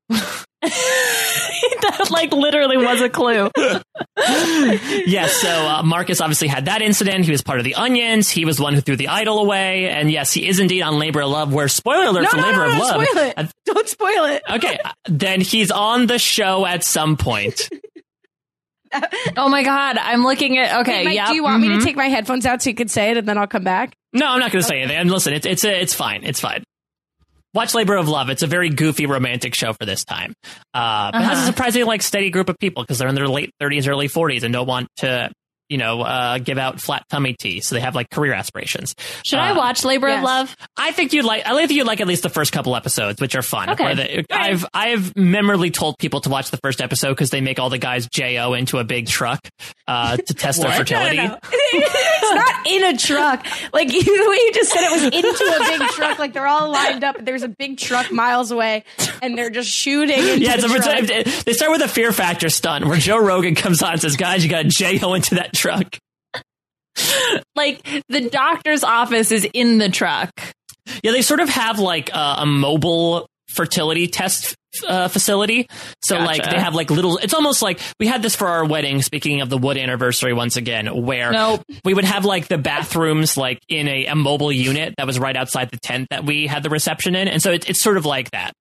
That like literally was a clue. Yes, so Marcus obviously had that incident. He was part of the Onions. He was the one who threw the idol away. And yes, he is indeed on Labor of Love, where, spoiler alert for Labor of Love. Spoil it. Don't spoil it. Okay, then he's on the show at some point. Oh my god, I'm looking at. Okay, Hey, Mike, yeah. do you want me to take my headphones out so you could say it and then I'll come back? No, I'm not going to say anything. And listen, it's fine. It's fine. Watch Labor of Love. It's a very goofy romantic show for this time. It has a surprisingly steady group of people because they're in their late 30s, early 40s and don't want to, give out flat tummy tea. So they have like career aspirations. Should I watch Labor of yes. Love? I think you'd like at least the first couple episodes, which are fun. Okay. I've memorably told people to watch the first episode because they make all the guys J.O. into a big truck to test their fertility. No. It's not in a truck. Like the way you just said it was into a big truck. Like they're all lined up. There's a big truck miles away, and they're just shooting into the truck. They start with a Fear Factor stunt where Joe Rogan comes on and says, "Guys, you got to J.O. into that truck." Like the doctor's office is in the truck. Yeah, they sort of have like a mobile fertility test facility. So like they have like little, it's almost like we had this for our wedding, speaking of the Wood anniversary once again, where we would have like the bathrooms like in a mobile unit that was right outside the tent that we had the reception in. And so it's sort of like that.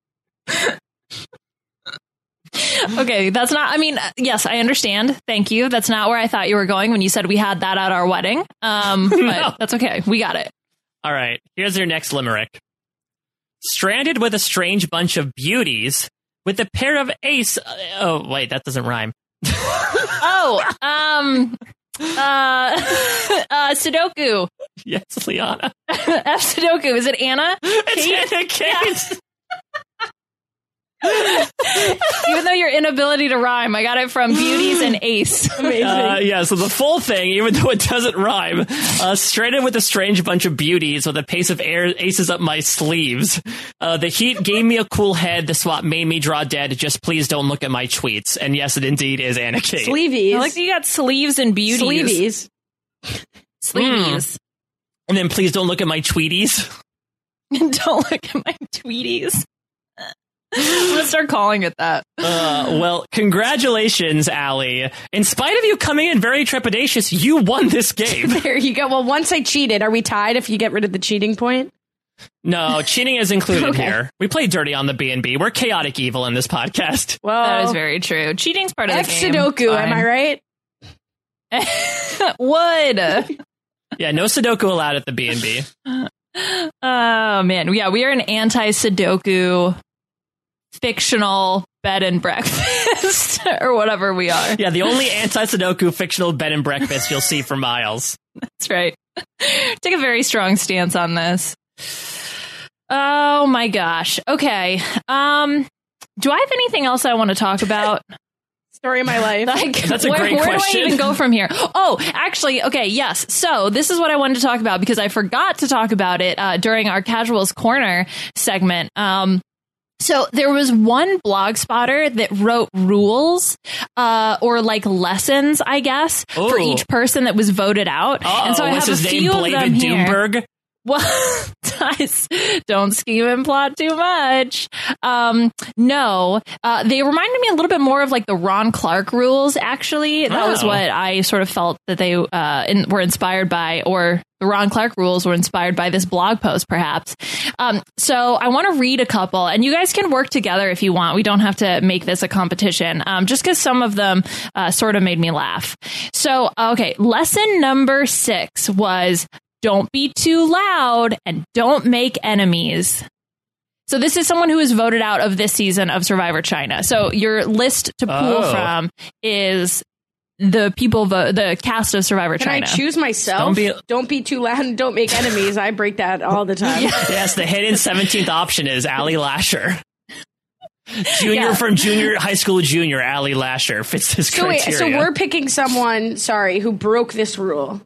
Okay, that's not, I mean, yes, I understand. Thank you. That's not where I thought you were going when you said we had that at our wedding. But that's okay. We got it. All right, here's your next limerick. Stranded with a strange bunch of beauties, with a pair of ace... oh, wait, that doesn't rhyme. Sudoku. Yes, Liana. F Sudoku. Is it Anna? It's Anna Kate. Even though your inability to rhyme, I got it from beauties and ace. Amazing. Yeah, so the full thing, even though it doesn't rhyme, stranded with a strange bunch of beauties with a pace of aces up my sleeves. The heat gave me a cool head. The swap made me draw dead. Just please don't look at my tweets. And yes, it indeed is Anna Kate. Sleeveys. I like that you got sleeves and beauties. Sleeveys. And then please don't look at my tweeties. Don't look at my tweeties. I'm gonna start calling it that. Well, congratulations, Allie. In spite of you coming in very trepidatious, you won this game. There you go. Well, once I cheated, are we tied if you get rid of the cheating point? No, cheating is included here. We play dirty on the B&B. We're chaotic evil in this podcast. Well, that is very true. Cheating's part of the game. Sudoku, am I right? Would. Yeah, no Sudoku allowed at the B&B. Oh, man. Yeah, we are an anti-Sudoku fictional bed and breakfast or whatever we are. Yeah, the only anti-Sudoku fictional bed and breakfast you'll see for miles. That's right. Take a very strong stance on this. Oh my gosh. Okay. Do I have anything else I want to talk about? Story of my life. That's a great question. Where do I even go from here? Oh, actually, okay, yes. So this is what I wanted to talk about because I forgot to talk about it during our Casuals Corner segment. So there was one blog spotter that wrote rules or like lessons, I guess, for each person that was voted out. And so I have a few of them here. Doomberg? Well, guys, don't scheme and plot too much. No, they reminded me a little bit more of like the Ron Clark rules, actually. That was what I sort of felt that they were inspired by, or the Ron Clark rules were inspired by this blog post, perhaps. So I want to read a couple, and you guys can work together if you want. We don't have to make this a competition, just because some of them sort of made me laugh. So, okay, lesson number 6 was don't be too loud and don't make enemies. So this is someone who was voted out of this season of Survivor China. So your list to pull from is the people, the cast of Survivor China. Can I choose myself? Don't be too loud and don't make enemies. I break that all the time. Yes, the hidden 17th option is Allie Lasher. Junior from high school junior, Allie Lasher fits this criteria. So we're picking someone, who broke this rule.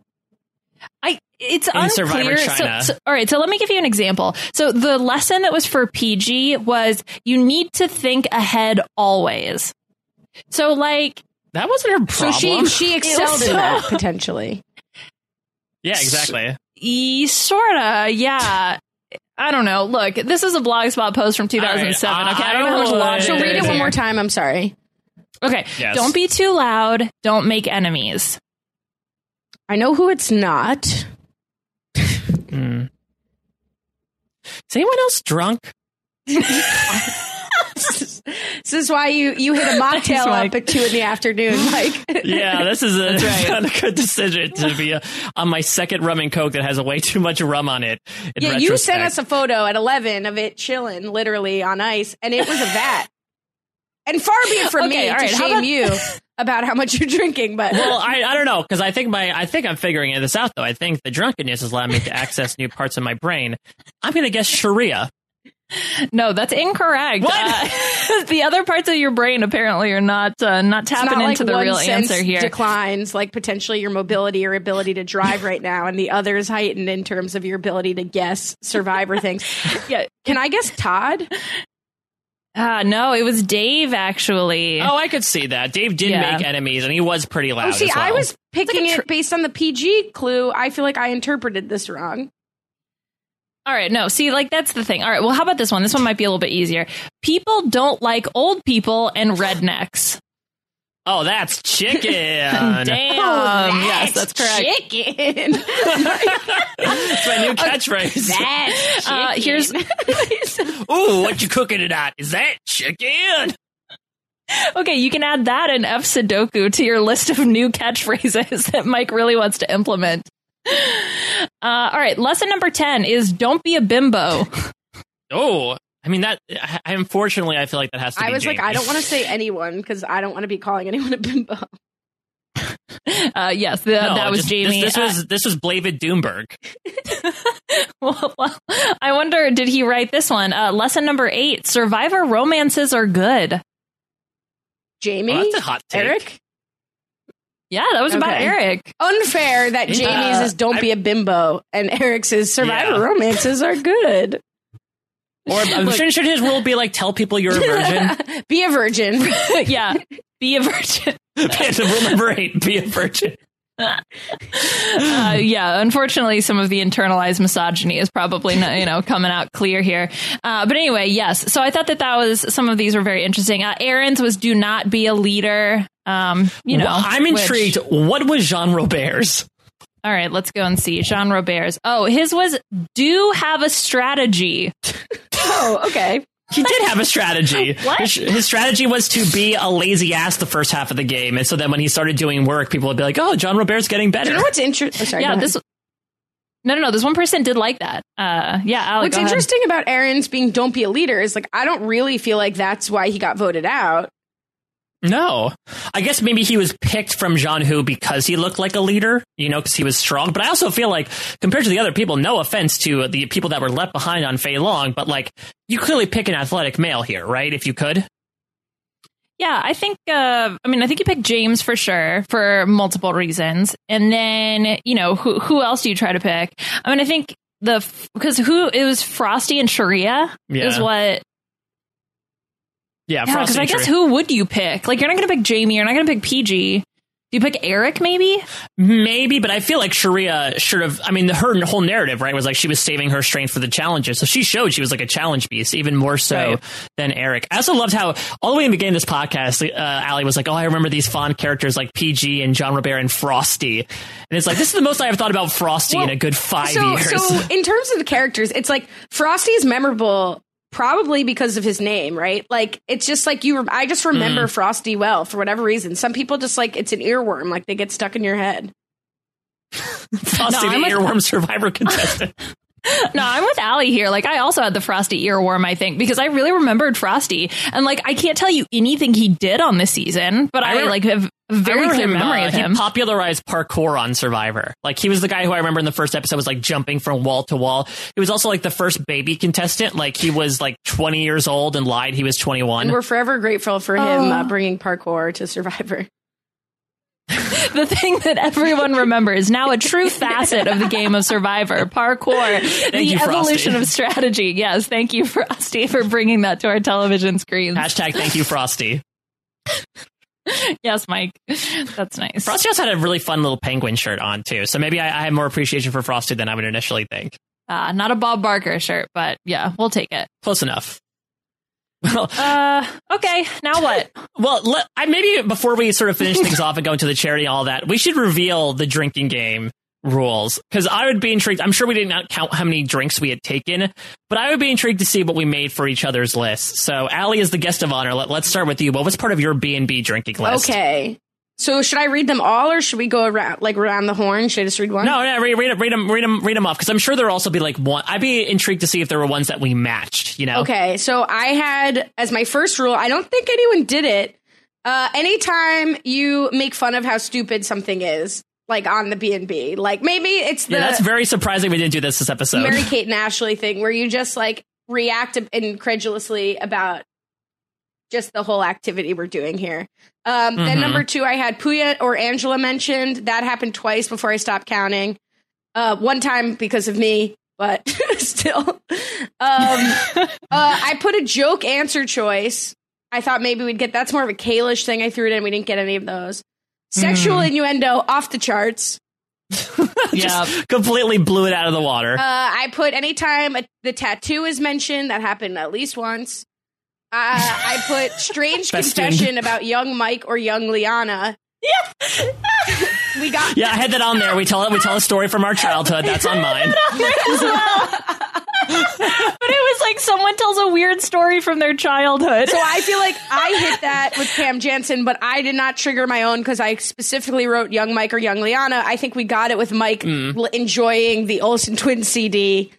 It's unclear. All right, so let me give you an example. So the lesson that was for PG was you need to think ahead always. So like that wasn't her problem. So she excelled in that potentially. Yeah, exactly. Sorta, yeah. I don't know. Look, this is a Blogspot post from 2007. Right, okay, I don't know how much logic. So read it one more time. I'm sorry. Okay, yes. Don't be too loud. Don't make enemies. I know who it's not. Is anyone else drunk? This is why you hit a mocktail up at 2 PM, Mike. Yeah, this is a good decision to be on my second rum and coke that has way too much rum on it. Yeah, you sent us a photo at 11 of it chilling, literally on ice, and it was a vat. And far be it from me to shame you about how much you're drinking, but Well, I don't know, because I think I'm figuring this out, though. I think the drunkenness has allowed me to access new parts of my brain. I'm going to guess Sharia. No, that's incorrect. What? The other parts of your brain apparently are not tapping into the real answer here. Declines, like potentially your mobility or ability to drive right now, and the other is heightened in terms of your ability to guess Survivor things. Yeah, can I guess Todd? No, it was Dave, actually. Oh, I could see that. Dave did make enemies, and he was pretty loud. Oh, see, as well. I was picking it based on the PG clue. I feel like I interpreted this wrong. All right, no, see, like, that's the thing. All right, well, how about this one? This one might be a little bit easier. People don't like old people and rednecks. Oh, that's chicken. Damn. Yes, that's correct. Chicken. That's my new catchphrase. That's chicken. Here's... Ooh, what you cooking it at? Is that chicken? Okay, you can add that and F Sudoku to your list of new catchphrases that Mike really wants to implement. All right, lesson number 10 is don't be a bimbo. Oh, I mean, unfortunately, I feel like that has to be I was Jamie. like, I don't want to say anyone because I don't want to be calling anyone a bimbo. Yes, that was Jamie. This was Blavid Doomberg. well, I wonder, did he write this one? Lesson number 8, Survivor romances are good. Jamie? Oh, that's a hot take. Eric? Yeah, that was about Eric. Unfair that Jamie's is don't be a bimbo and Eric's is Survivor romances are good. Or shouldn't his rule be like, tell people you're a virgin? Be a virgin. Yeah, be a virgin. Rule number 8, be a virgin. Yeah, unfortunately, some of the internalized misogyny is probably not, coming out clear here. But anyway, yes. So I thought that was some of these were very interesting. Aaron's was do not be a leader. Well, I'm intrigued. What was Jean Robert's? All right, let's go and see. Jean Robert's. Oh, his was do have a strategy. Oh, okay. He did have a strategy. What? His strategy was to be a lazy ass the first half of the game. And so then when he started doing work, people would be like, oh, Jean Robert's getting better. Do you know what's interesting? Oh, sorry, yeah, No. This one person did like that. Alec, what's interesting about Aaron's being don't be a leader is like, I don't really feel like that's why he got voted out. No. I guess maybe he was picked from Jean Hu because he looked like a leader, because he was strong. But I also feel like, compared to the other people, no offense to the people that were left behind on Fei Long, but like, you clearly pick an athletic male here, right? If you could. Yeah, I think, I think you picked James for sure for multiple reasons. And then, who else do you try to pick? I mean, I think because it was Frosty and Sharia is what. Yeah, because I guess who would you pick? Like, you're not going to pick Jamie. You're not going to pick PG. Do you pick Eric, maybe? Maybe, but I feel like Sharia should have... I mean, her whole narrative, right, was like she was saving her strength for the challenges. So she showed she was like a challenge beast, even more so than Eric. I also loved how, all the way in the beginning of this podcast, Allie was like, oh, I remember these fond characters like PG and Jean Robert and Frosty. And it's like, this is the most I have thought about Frosty in a good 5 years. So in terms of the characters, it's like Frosty is memorable... Probably because of his name, right? Like, it's just like I just remember Frosty well for whatever reason. Some people just like, it's an earworm, like they get stuck in your head. Frosty, the earworm Survivor contestant. No, I'm with Allie here. Like, I also had the Frosty earworm, I think, because I really remembered Frosty. And like, I can't tell you anything he did on this season, but I have a very clear memory of him. He popularized parkour on Survivor. Like, he was the guy who I remember in the first episode was like jumping from wall to wall. He was also like the first baby contestant. Like, he was like 20 years old and lied he was 21. And we're forever grateful for him bringing parkour to Survivor. The thing that everyone remembers, now a true facet of the game of Survivor, parkour, the evolution of strategy. Yes, thank you, Frosty, for bringing that to our television screens. Hashtag thank you, Frosty. Yes, Mike. That's nice. Frosty also had a really fun little penguin shirt on, too. So maybe I have more appreciation for Frosty than I would initially think. Not a Bob Barker shirt, but yeah, we'll take it. Close enough. Well, okay, now what? Well, maybe before we sort of finish things off and go into the charity and all that, we should reveal the drinking game rules, because I would be intrigued. I'm sure we did not count how many drinks we had taken, but I would be intrigued to see what we made for each other's lists. So, Allie is the guest of honor. Let's start with you. What was part of your B&B drinking list? Okay. So should I read them all, or should we go around the horn? Should I just read one? No, read them off, because I'm sure there'll also be like one. I'd be intrigued to see if there were ones that we matched, Okay, so I had, as my first rule, I don't think anyone did it, Anytime you make fun of how stupid something is, like on the B&B, like maybe it's the that's very surprising we didn't do this episode. Mary-Kate and Ashley thing where you just like react incredulously about just the whole activity we're doing here. Then number 2, I had Puya or Angela mentioned. That happened twice before I stopped counting. One time because of me, but still. I put a joke answer choice. I thought maybe we'd get, that's more of a Kalish thing. I threw it in. We didn't get any of those. Sexual innuendo off the charts. Yeah, completely blew it out of the water. I put anytime the tattoo is mentioned, that happened at least once. I put strange confession about young Mike or young Liana. Yeah, I had that on there. We tell a story from our childhood. That's on mine. But it was like someone tells a weird story from their childhood. So I feel like I hit that with Pam Jansen, but I did not trigger my own because I specifically wrote young Mike or young Liana. I think we got it with Mike enjoying the Olsen Twins CD.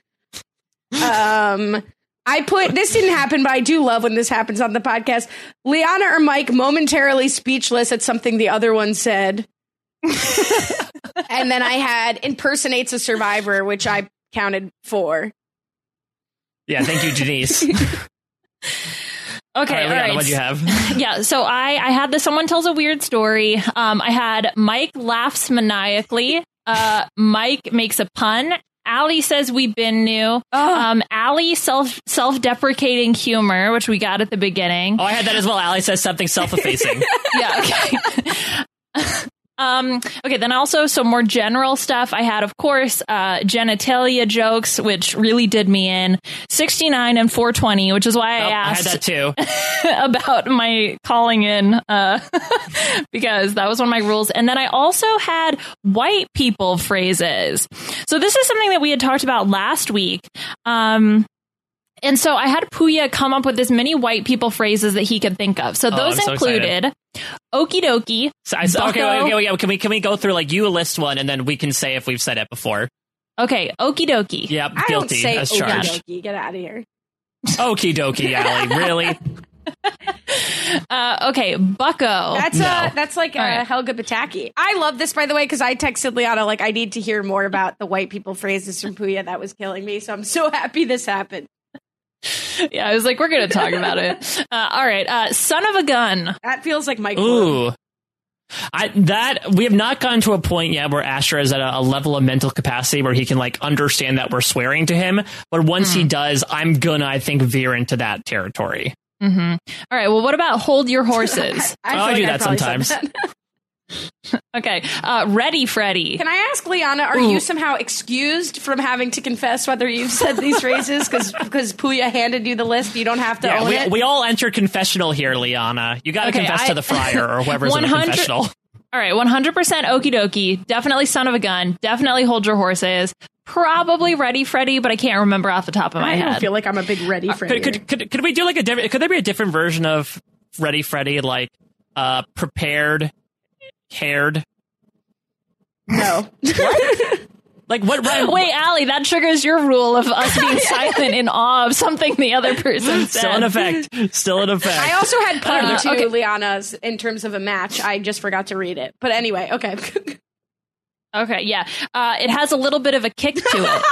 I put, this didn't happen, but I do love when this happens on the podcast. Liana or Mike momentarily speechless at something the other one said. And then I had impersonates a survivor, which I counted 4. Yeah, thank you, Denise. Okay, all right. What'd you have? Yeah, so I had someone tells a weird story. I had Mike laughs maniacally. Mike makes a pun. Allie says we've been new. Allie self-deprecating humor, which we got at the beginning. Oh, I had that as well. Allie says something self-effacing. Yeah, okay. Okay, then also some more general stuff. I had, of course, genitalia jokes, which really did me in. 69 and 420, which is why I asked. I had that too. About my calling in, because that was one of my rules. And then I also had white people phrases. So this is something that we had talked about last week. And so I had Puya come up with as many white people phrases that he could think of. So those included okie dokie. Okay. Can we go through, like, you list one and then we can say if we've said it before? Okay, okie dokie. Yep, I guilty don't say as okie charged. dokie. Get out of here. Okie dokie, Allie. Really? Okay, bucko. That's like Helga Pataki. I love this, by the way, because I texted Liana, like, I need to hear more about the white people phrases from Puya. That was killing me. So I'm so happy this happened. Yeah, I was like, we're going to talk about it. All right. Son of a gun. That feels like Mike. Ooh. We have not gotten to a point yet where Asher is at a level of mental capacity where he can, like, understand that we're swearing to him. But once he does, I'm gonna, I think, veer into that territory. Mm-hmm. All right. Well, what about hold your horses? I do that sometimes. Okay. Ready, Freddy. Can I ask, Liana, are you somehow excused from having to confess whether you've said these phrases? Because Puya handed you the list. You don't have to own it. We all entered confessional here, Liana. You got to confess to the friar or whoever's in the confessional. All right. 100% okie dokie. Definitely son of a gun. Definitely hold your horses. Probably Ready, Freddy, but I can't remember off the top of my head. I don't feel like I'm a big Ready, Freddy. Could we do like could there be a different version of Ready, Freddy, like prepared, haired? No. Like what? Wait, Allie, that triggers your rule of us being silent in awe of something the other person said. Still in effect. I also had clue to Liana's in terms of a match. I just forgot to read it. But anyway, okay. Okay, yeah. It has a little bit of a kick to it.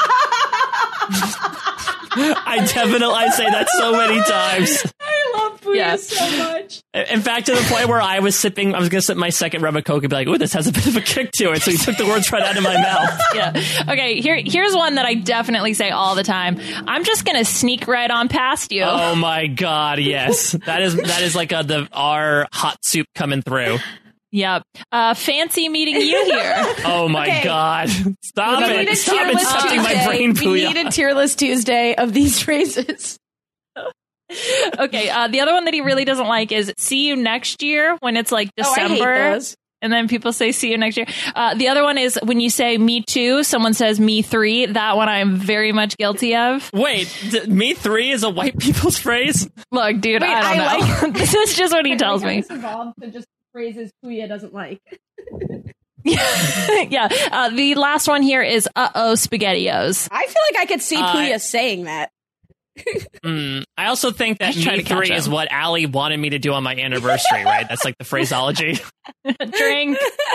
I say that so many times. I love Puya so much. In fact, to the point where I was going to sip my second rum of Coke and be like, ooh, this has a bit of a kick to it. So he took the words right out of my mouth. Yeah. Okay, here's one that I definitely say all the time. I'm just going to sneak right on past you. Oh my God, yes. That is like our hot soup coming through. Yep. Fancy meeting you here. Oh my God. Stop insulting my brain, Puya. We need a tier list Tuesday of these phrases. Okay. The other one that he really doesn't like is see you next year when it's like December. I hate those. And then people say see you next year. The other one is when you say me too, someone says me three. That one I'm very much guilty of. Wait, me three is a white people's phrase? Look, dude, I don't know. This is just what he tells me. Involved to just phrases Puya doesn't like. Yeah. The last one here is SpaghettiOs. I feel like I could see Puya saying that. I also think that trying me to catch three is him. what Allie wanted me to do on my anniversary, right? That's like the phraseology. Drink.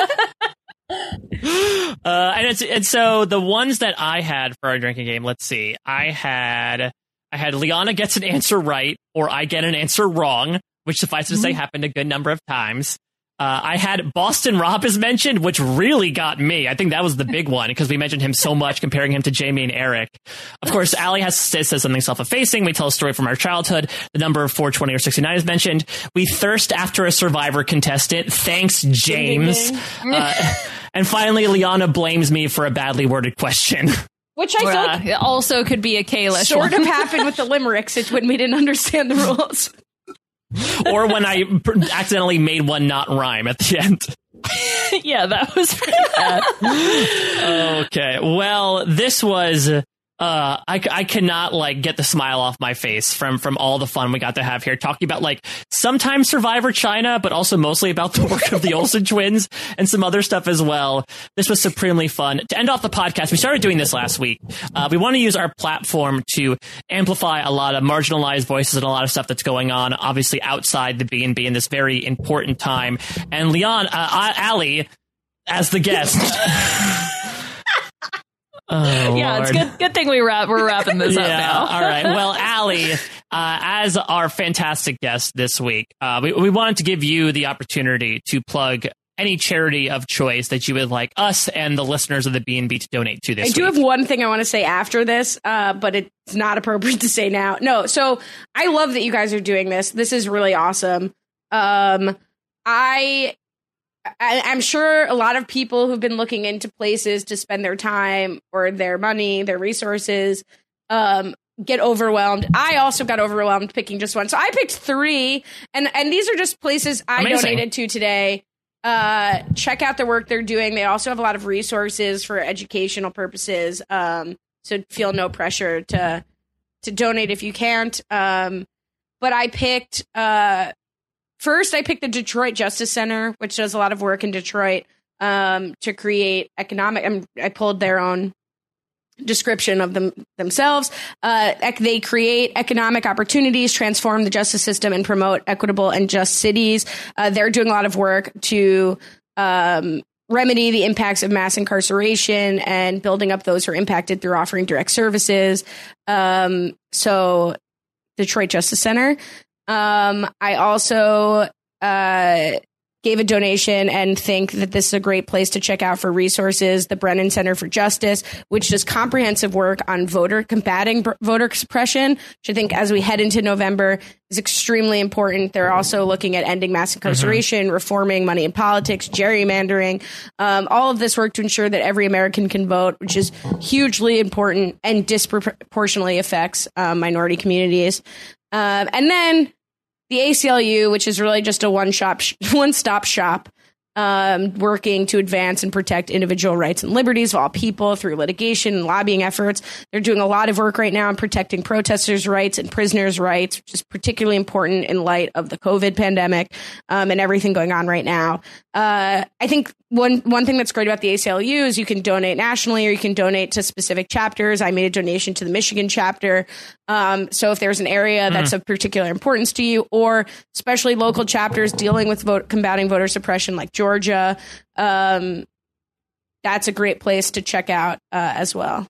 And so the ones that I had for our drinking game, let's see. I had Liana gets an answer right, or I get an answer wrong, which suffice to say happened a good number of times. I had Boston Rob is mentioned, which really got me. I think that was the big one because we mentioned him so much, comparing him to Jamie and Eric. Of course, Allie says something self-effacing. We tell a story from our childhood. The number 420 or 69 is mentioned. We thirst after a Survivor contestant. Thanks, James. And finally, Liana blames me for a badly worded question. Which I thought It also could be a Kayla sort of happened with the limericks. It's when we didn't understand the rules. Or when I accidentally made one not rhyme at the end. Yeah, that was pretty bad. Okay, well, this was I cannot like get the smile off my face from all the fun we got to have here, talking about like sometimes Survivor China, but also mostly about the work of the Olsen twins and some other stuff as well. This was supremely fun. To end off the podcast, we started doing this last week. We want to use our platform to amplify a lot of marginalized voices and a lot of stuff that's going on, obviously outside the B&B in this very important time. And Leon, Allie, as the guest. Oh, yeah, Lord. it's good thing we're wrapping this up now. All right. Well, Allie, as our fantastic guest this week, we wanted to give you the opportunity to plug any charity of choice that you would like us and the listeners of the B&B to donate to this week. I do have one thing I want to say after this, but it's not appropriate to say now. No, so I love that you guys are doing this. This is really awesome. I'm sure a lot of people who've been looking into places to spend their time or their money, their resources, get overwhelmed. I also got overwhelmed picking just one. So I picked 3, and these are just places I donated to today. Check out the work they're doing. They also have a lot of resources for educational purposes. So feel no pressure to donate if you can't. But I picked... First, I picked the Detroit Justice Center, which does a lot of work in Detroit to create economic. I pulled their own description of themselves. They create economic opportunities, transform the justice system, and promote equitable and just cities. They're doing a lot of work to remedy the impacts of mass incarceration and building up those who are impacted through offering direct services. So, Detroit Justice Center. I also gave a donation and think that this is a great place to check out for resources. The Brennan Center for Justice, which does comprehensive work on combating voter suppression, which I think as we head into November is extremely important. They're also looking at ending mass incarceration, reforming money in politics, gerrymandering, all of this work to ensure that every American can vote, which is hugely important and disproportionately affects minority communities. And then the ACLU, which is really just a one-stop shop, working to advance and protect individual rights and liberties of all people through litigation and lobbying efforts. They're doing a lot of work right now on protecting protesters' rights and prisoners' rights, which is particularly important in light of the COVID pandemic and everything going on right now. I think one thing that's great about the ACLU is you can donate nationally or you can donate to specific chapters. I made a donation to the Michigan chapter. So if there's an area that's of particular importance to you, or especially local chapters dealing with combating voter suppression like Georgia, that's a great place to check out as well.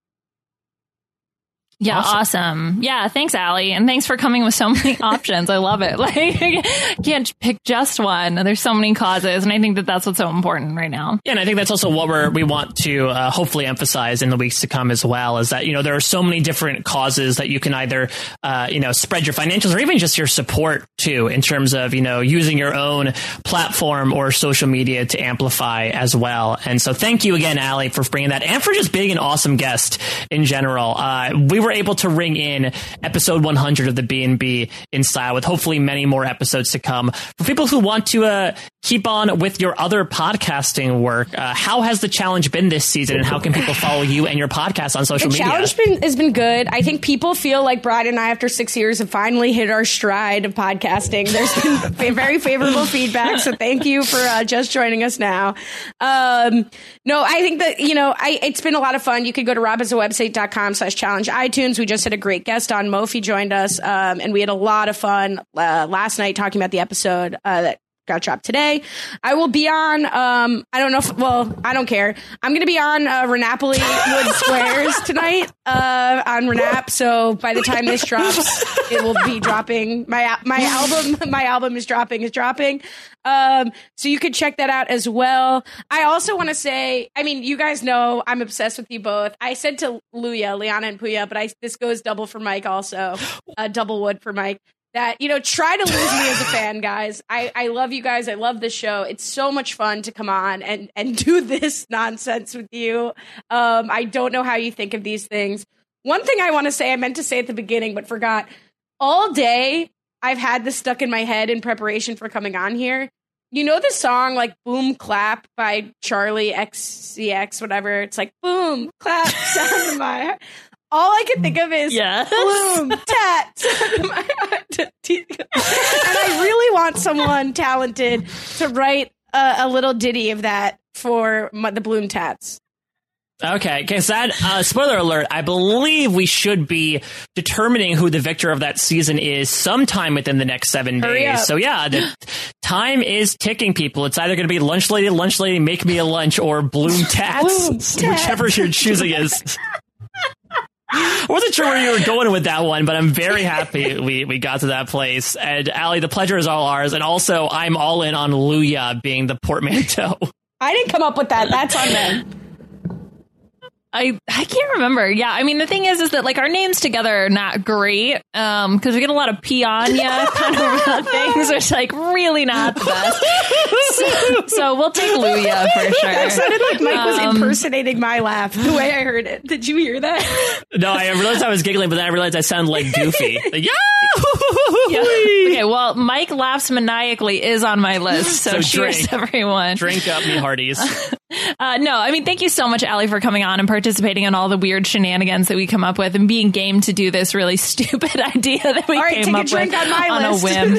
Yeah, awesome. Yeah, thanks, Allie. And thanks for coming with so many options. I love it. Like, can't pick just one. There's so many causes. And I think that that's what's so important right now. Yeah, and I think that's also what we want to hopefully emphasize in the weeks to come as well, is that, there are so many different causes that you can either, spread your financials or even just your support too, in terms of, using your own platform or social media to amplify as well. And so thank you again, Allie, for bringing that and for just being an awesome guest in general. We were able to ring in episode 100 of the B&B in style, with hopefully many more episodes to come. For people who want to keep on with your other podcasting work, how has the challenge been this season, and how can people follow you and your podcast on social media? The challenge has been good. I think people feel like Brad and I, after 6 years, have finally hit our stride of podcasting. There's been very favorable feedback, so thank you for just joining us now. No, I think that, it's been a lot of fun. You could go to robhasawebsite.com/challenge iTunes. iTunes. We just had a great guest on. Mofi joined us, and we had a lot of fun last night talking about the episode that got dropped today. I will be on, I don't know if, well, I don't care. I'm going to be on Renapoli Wood Squares tonight on Renap. So by the time this drops, it will be dropping. My album is dropping. So you could check that out as well. I also want to say, I mean, you guys know I'm obsessed with you both. I said to Liana and Puya, but this goes double for Mike also, double wood for Mike. That, try to lose me as a fan, guys. I love you guys. I love this show. It's so much fun to come on and do this nonsense with you. I don't know how you think of these things. One thing I want to say, I meant to say at the beginning, but forgot. All day, I've had this stuck in my head in preparation for coming on here. You know the song, like, Boom Clap by Charlie XCX, whatever? It's like, boom, clap, sound of my heart. All I can think of is bloom, tat, sound of my heart. And I really want someone talented to write a little ditty of that for the Bloom Tats. Okay, because that, spoiler alert, I believe we should be determining who the victor of that season is sometime within the next 7 days. So yeah, the time is ticking, people. It's either going to be Lunch Lady, Make Me a Lunch, or Bloom Tats, whichever you're choosing is. I wasn't sure where you were going with that one, but I'm very happy we got to that place. And Allie, the pleasure is all ours. And also, I'm all in on Luya being the portmanteau. I didn't come up with that. That's on them. I can't remember. Yeah, I mean, the thing is that, like, our names together are not great because we get a lot of piña kind of things, which, like, really not the best. So we'll take Luya for sure. It sounded like Mike was impersonating my laugh the way I heard it. Did you hear that? No, I realized I was giggling, but then I realized I sounded like Goofy. Like, yeah. Okay, well, Mike laughs maniacally is on my list, so cheers, everyone. Drink up, me hearties. No, I mean, thank you so much, Allie, for coming on and participating in all the weird shenanigans that we come up with and being game to do this really stupid idea that we came up with on a whim.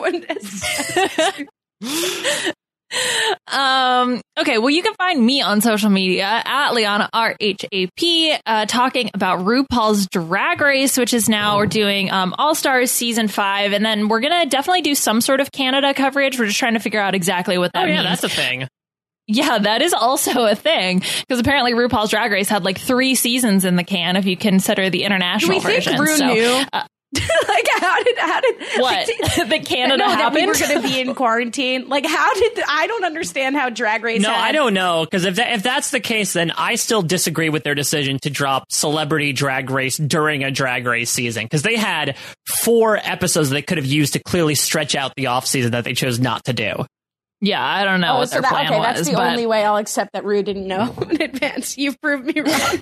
Okay, well, you can find me on social media at Liana RHAP, talking about RuPaul's Drag Race, which is now we're doing All Stars season 5, and then we're gonna definitely do some sort of Canada coverage. We're just trying to figure out exactly what that means. Yeah, that's a thing. Yeah, that is also a thing, because apparently RuPaul's Drag Race had like 3 seasons in the can if you consider the international version. Do we think Ru knew? Like, how did what the Canada happened? That we were going to be in quarantine. Like, I don't understand how Drag Race. No, I don't know, because if that's the case, then I still disagree with their decision to drop Celebrity Drag Race during a Drag Race season, because they had 4 episodes they could have used to clearly stretch out the off season that they chose not to do. Yeah, I don't know what their plan was. That's the only way I'll accept that Ru didn't know in advance. You've proved me wrong.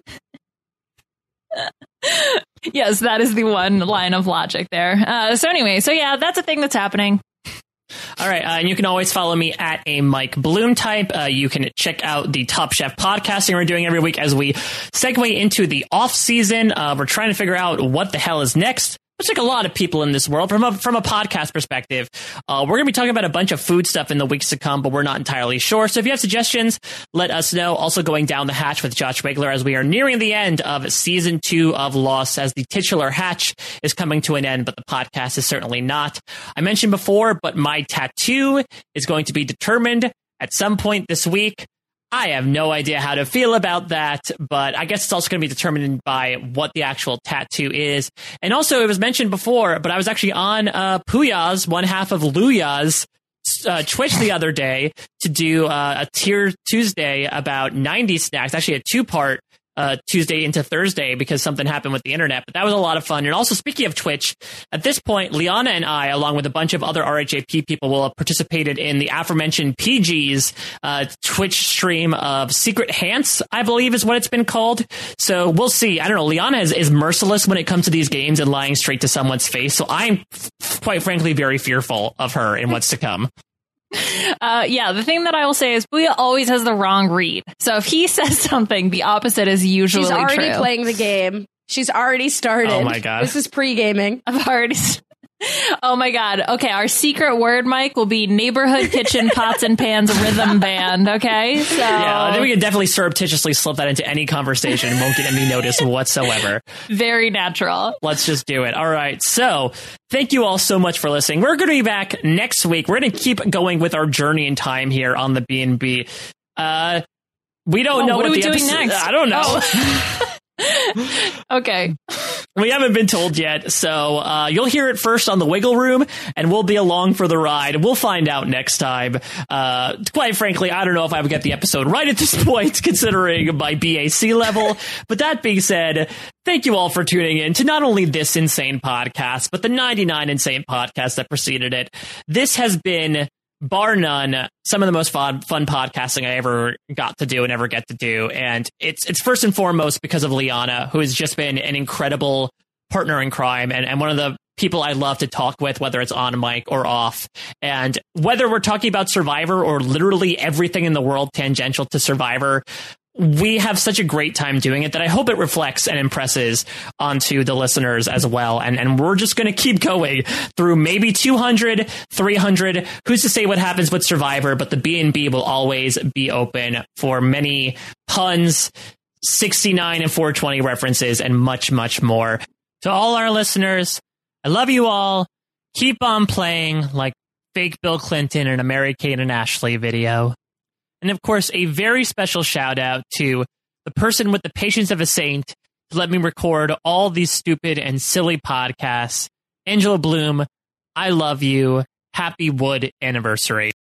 Yes, that is the one line of logic there. So anyway, yeah, that's a thing that's happening. All right, and you can always follow me at a Mike Bloom type. You can check out the Top Chef podcasting we're doing every week as we segue into the off season. We're trying to figure out what the hell is next. Much like a lot of people in this world, from a podcast perspective, we're going to be talking about a bunch of food stuff in the weeks to come, but we're not entirely sure. So if you have suggestions, let us know. Also going down the hatch with Josh Wigler as we are nearing the end of season 2 of Lost, as the titular hatch is coming to an end, but the podcast is certainly not. I mentioned before, but my tattoo is going to be determined at some point this week. I have no idea how to feel about that, but I guess it's also going to be determined by what the actual tattoo is. And also, it was mentioned before, but I was actually on Puya's, one half of Luya's, Twitch the other day to do a Tier Tuesday about 90s snacks, actually a 2-part Tuesday into Thursday, because something happened with the internet, but that was a lot of fun. And also, speaking of Twitch, at this point, Liana and I, along with a bunch of other RHAP people, will have participated in the aforementioned PG's Twitch stream of Secret Hants, I believe is what it's been called. So we'll see. I don't know. Liana is merciless when it comes to these games and lying straight to someone's face. So I'm quite frankly very fearful of her and what's to come. Yeah, the thing that I will say is Puya always has the wrong read. So if he says something, the opposite is usually true. She's already playing the game. She's already started. Oh my God. This is pre-gaming. I've already... Oh my God. Okay, our secret word, Mike, will be neighborhood kitchen pots and pans rhythm band. Okay, so Yeah, I think we can definitely surreptitiously slip that into any conversation and won't get any notice whatsoever. very natural. Let's just do it. All right. So thank you all so much for listening. We're going to be back next week. We're going to keep going with our journey in time here on the B&B. We don't know what are we the doing episode, next? I don't know. Oh. Okay. We haven't been told yet, so you'll hear it first on the Wiggle Room, and we'll be along for the ride. We'll find out next time. Quite frankly, I don't know if I would get the episode right at this point, considering my BAC level. But that being said, thank you all for tuning in to not only this insane podcast, but the 99 insane podcasts that preceded it. This has been, bar none, some of the most fun podcasting I ever got to do and ever get to do. And it's first and foremost because of Liana, who has just been an incredible partner in crime and one of the people I love to talk with, whether it's on mic or off. And whether we're talking about Survivor or literally everything in the world tangential to Survivor, we have such a great time doing it that I hope it reflects and impresses onto the listeners as well. And we're just going to keep going through maybe 200, 300. Who's to say what happens with Survivor? But the B&B will always be open for many puns, 69 and 420 references, and much, much more. To all our listeners, I love you all. Keep on playing like fake Bill Clinton in a Mary-Kate and Ashley video. And of course, a very special shout out to the person with the patience of a saint to let me record all these stupid and silly podcasts. Angela Bloom, I love you. Happy Wood anniversary.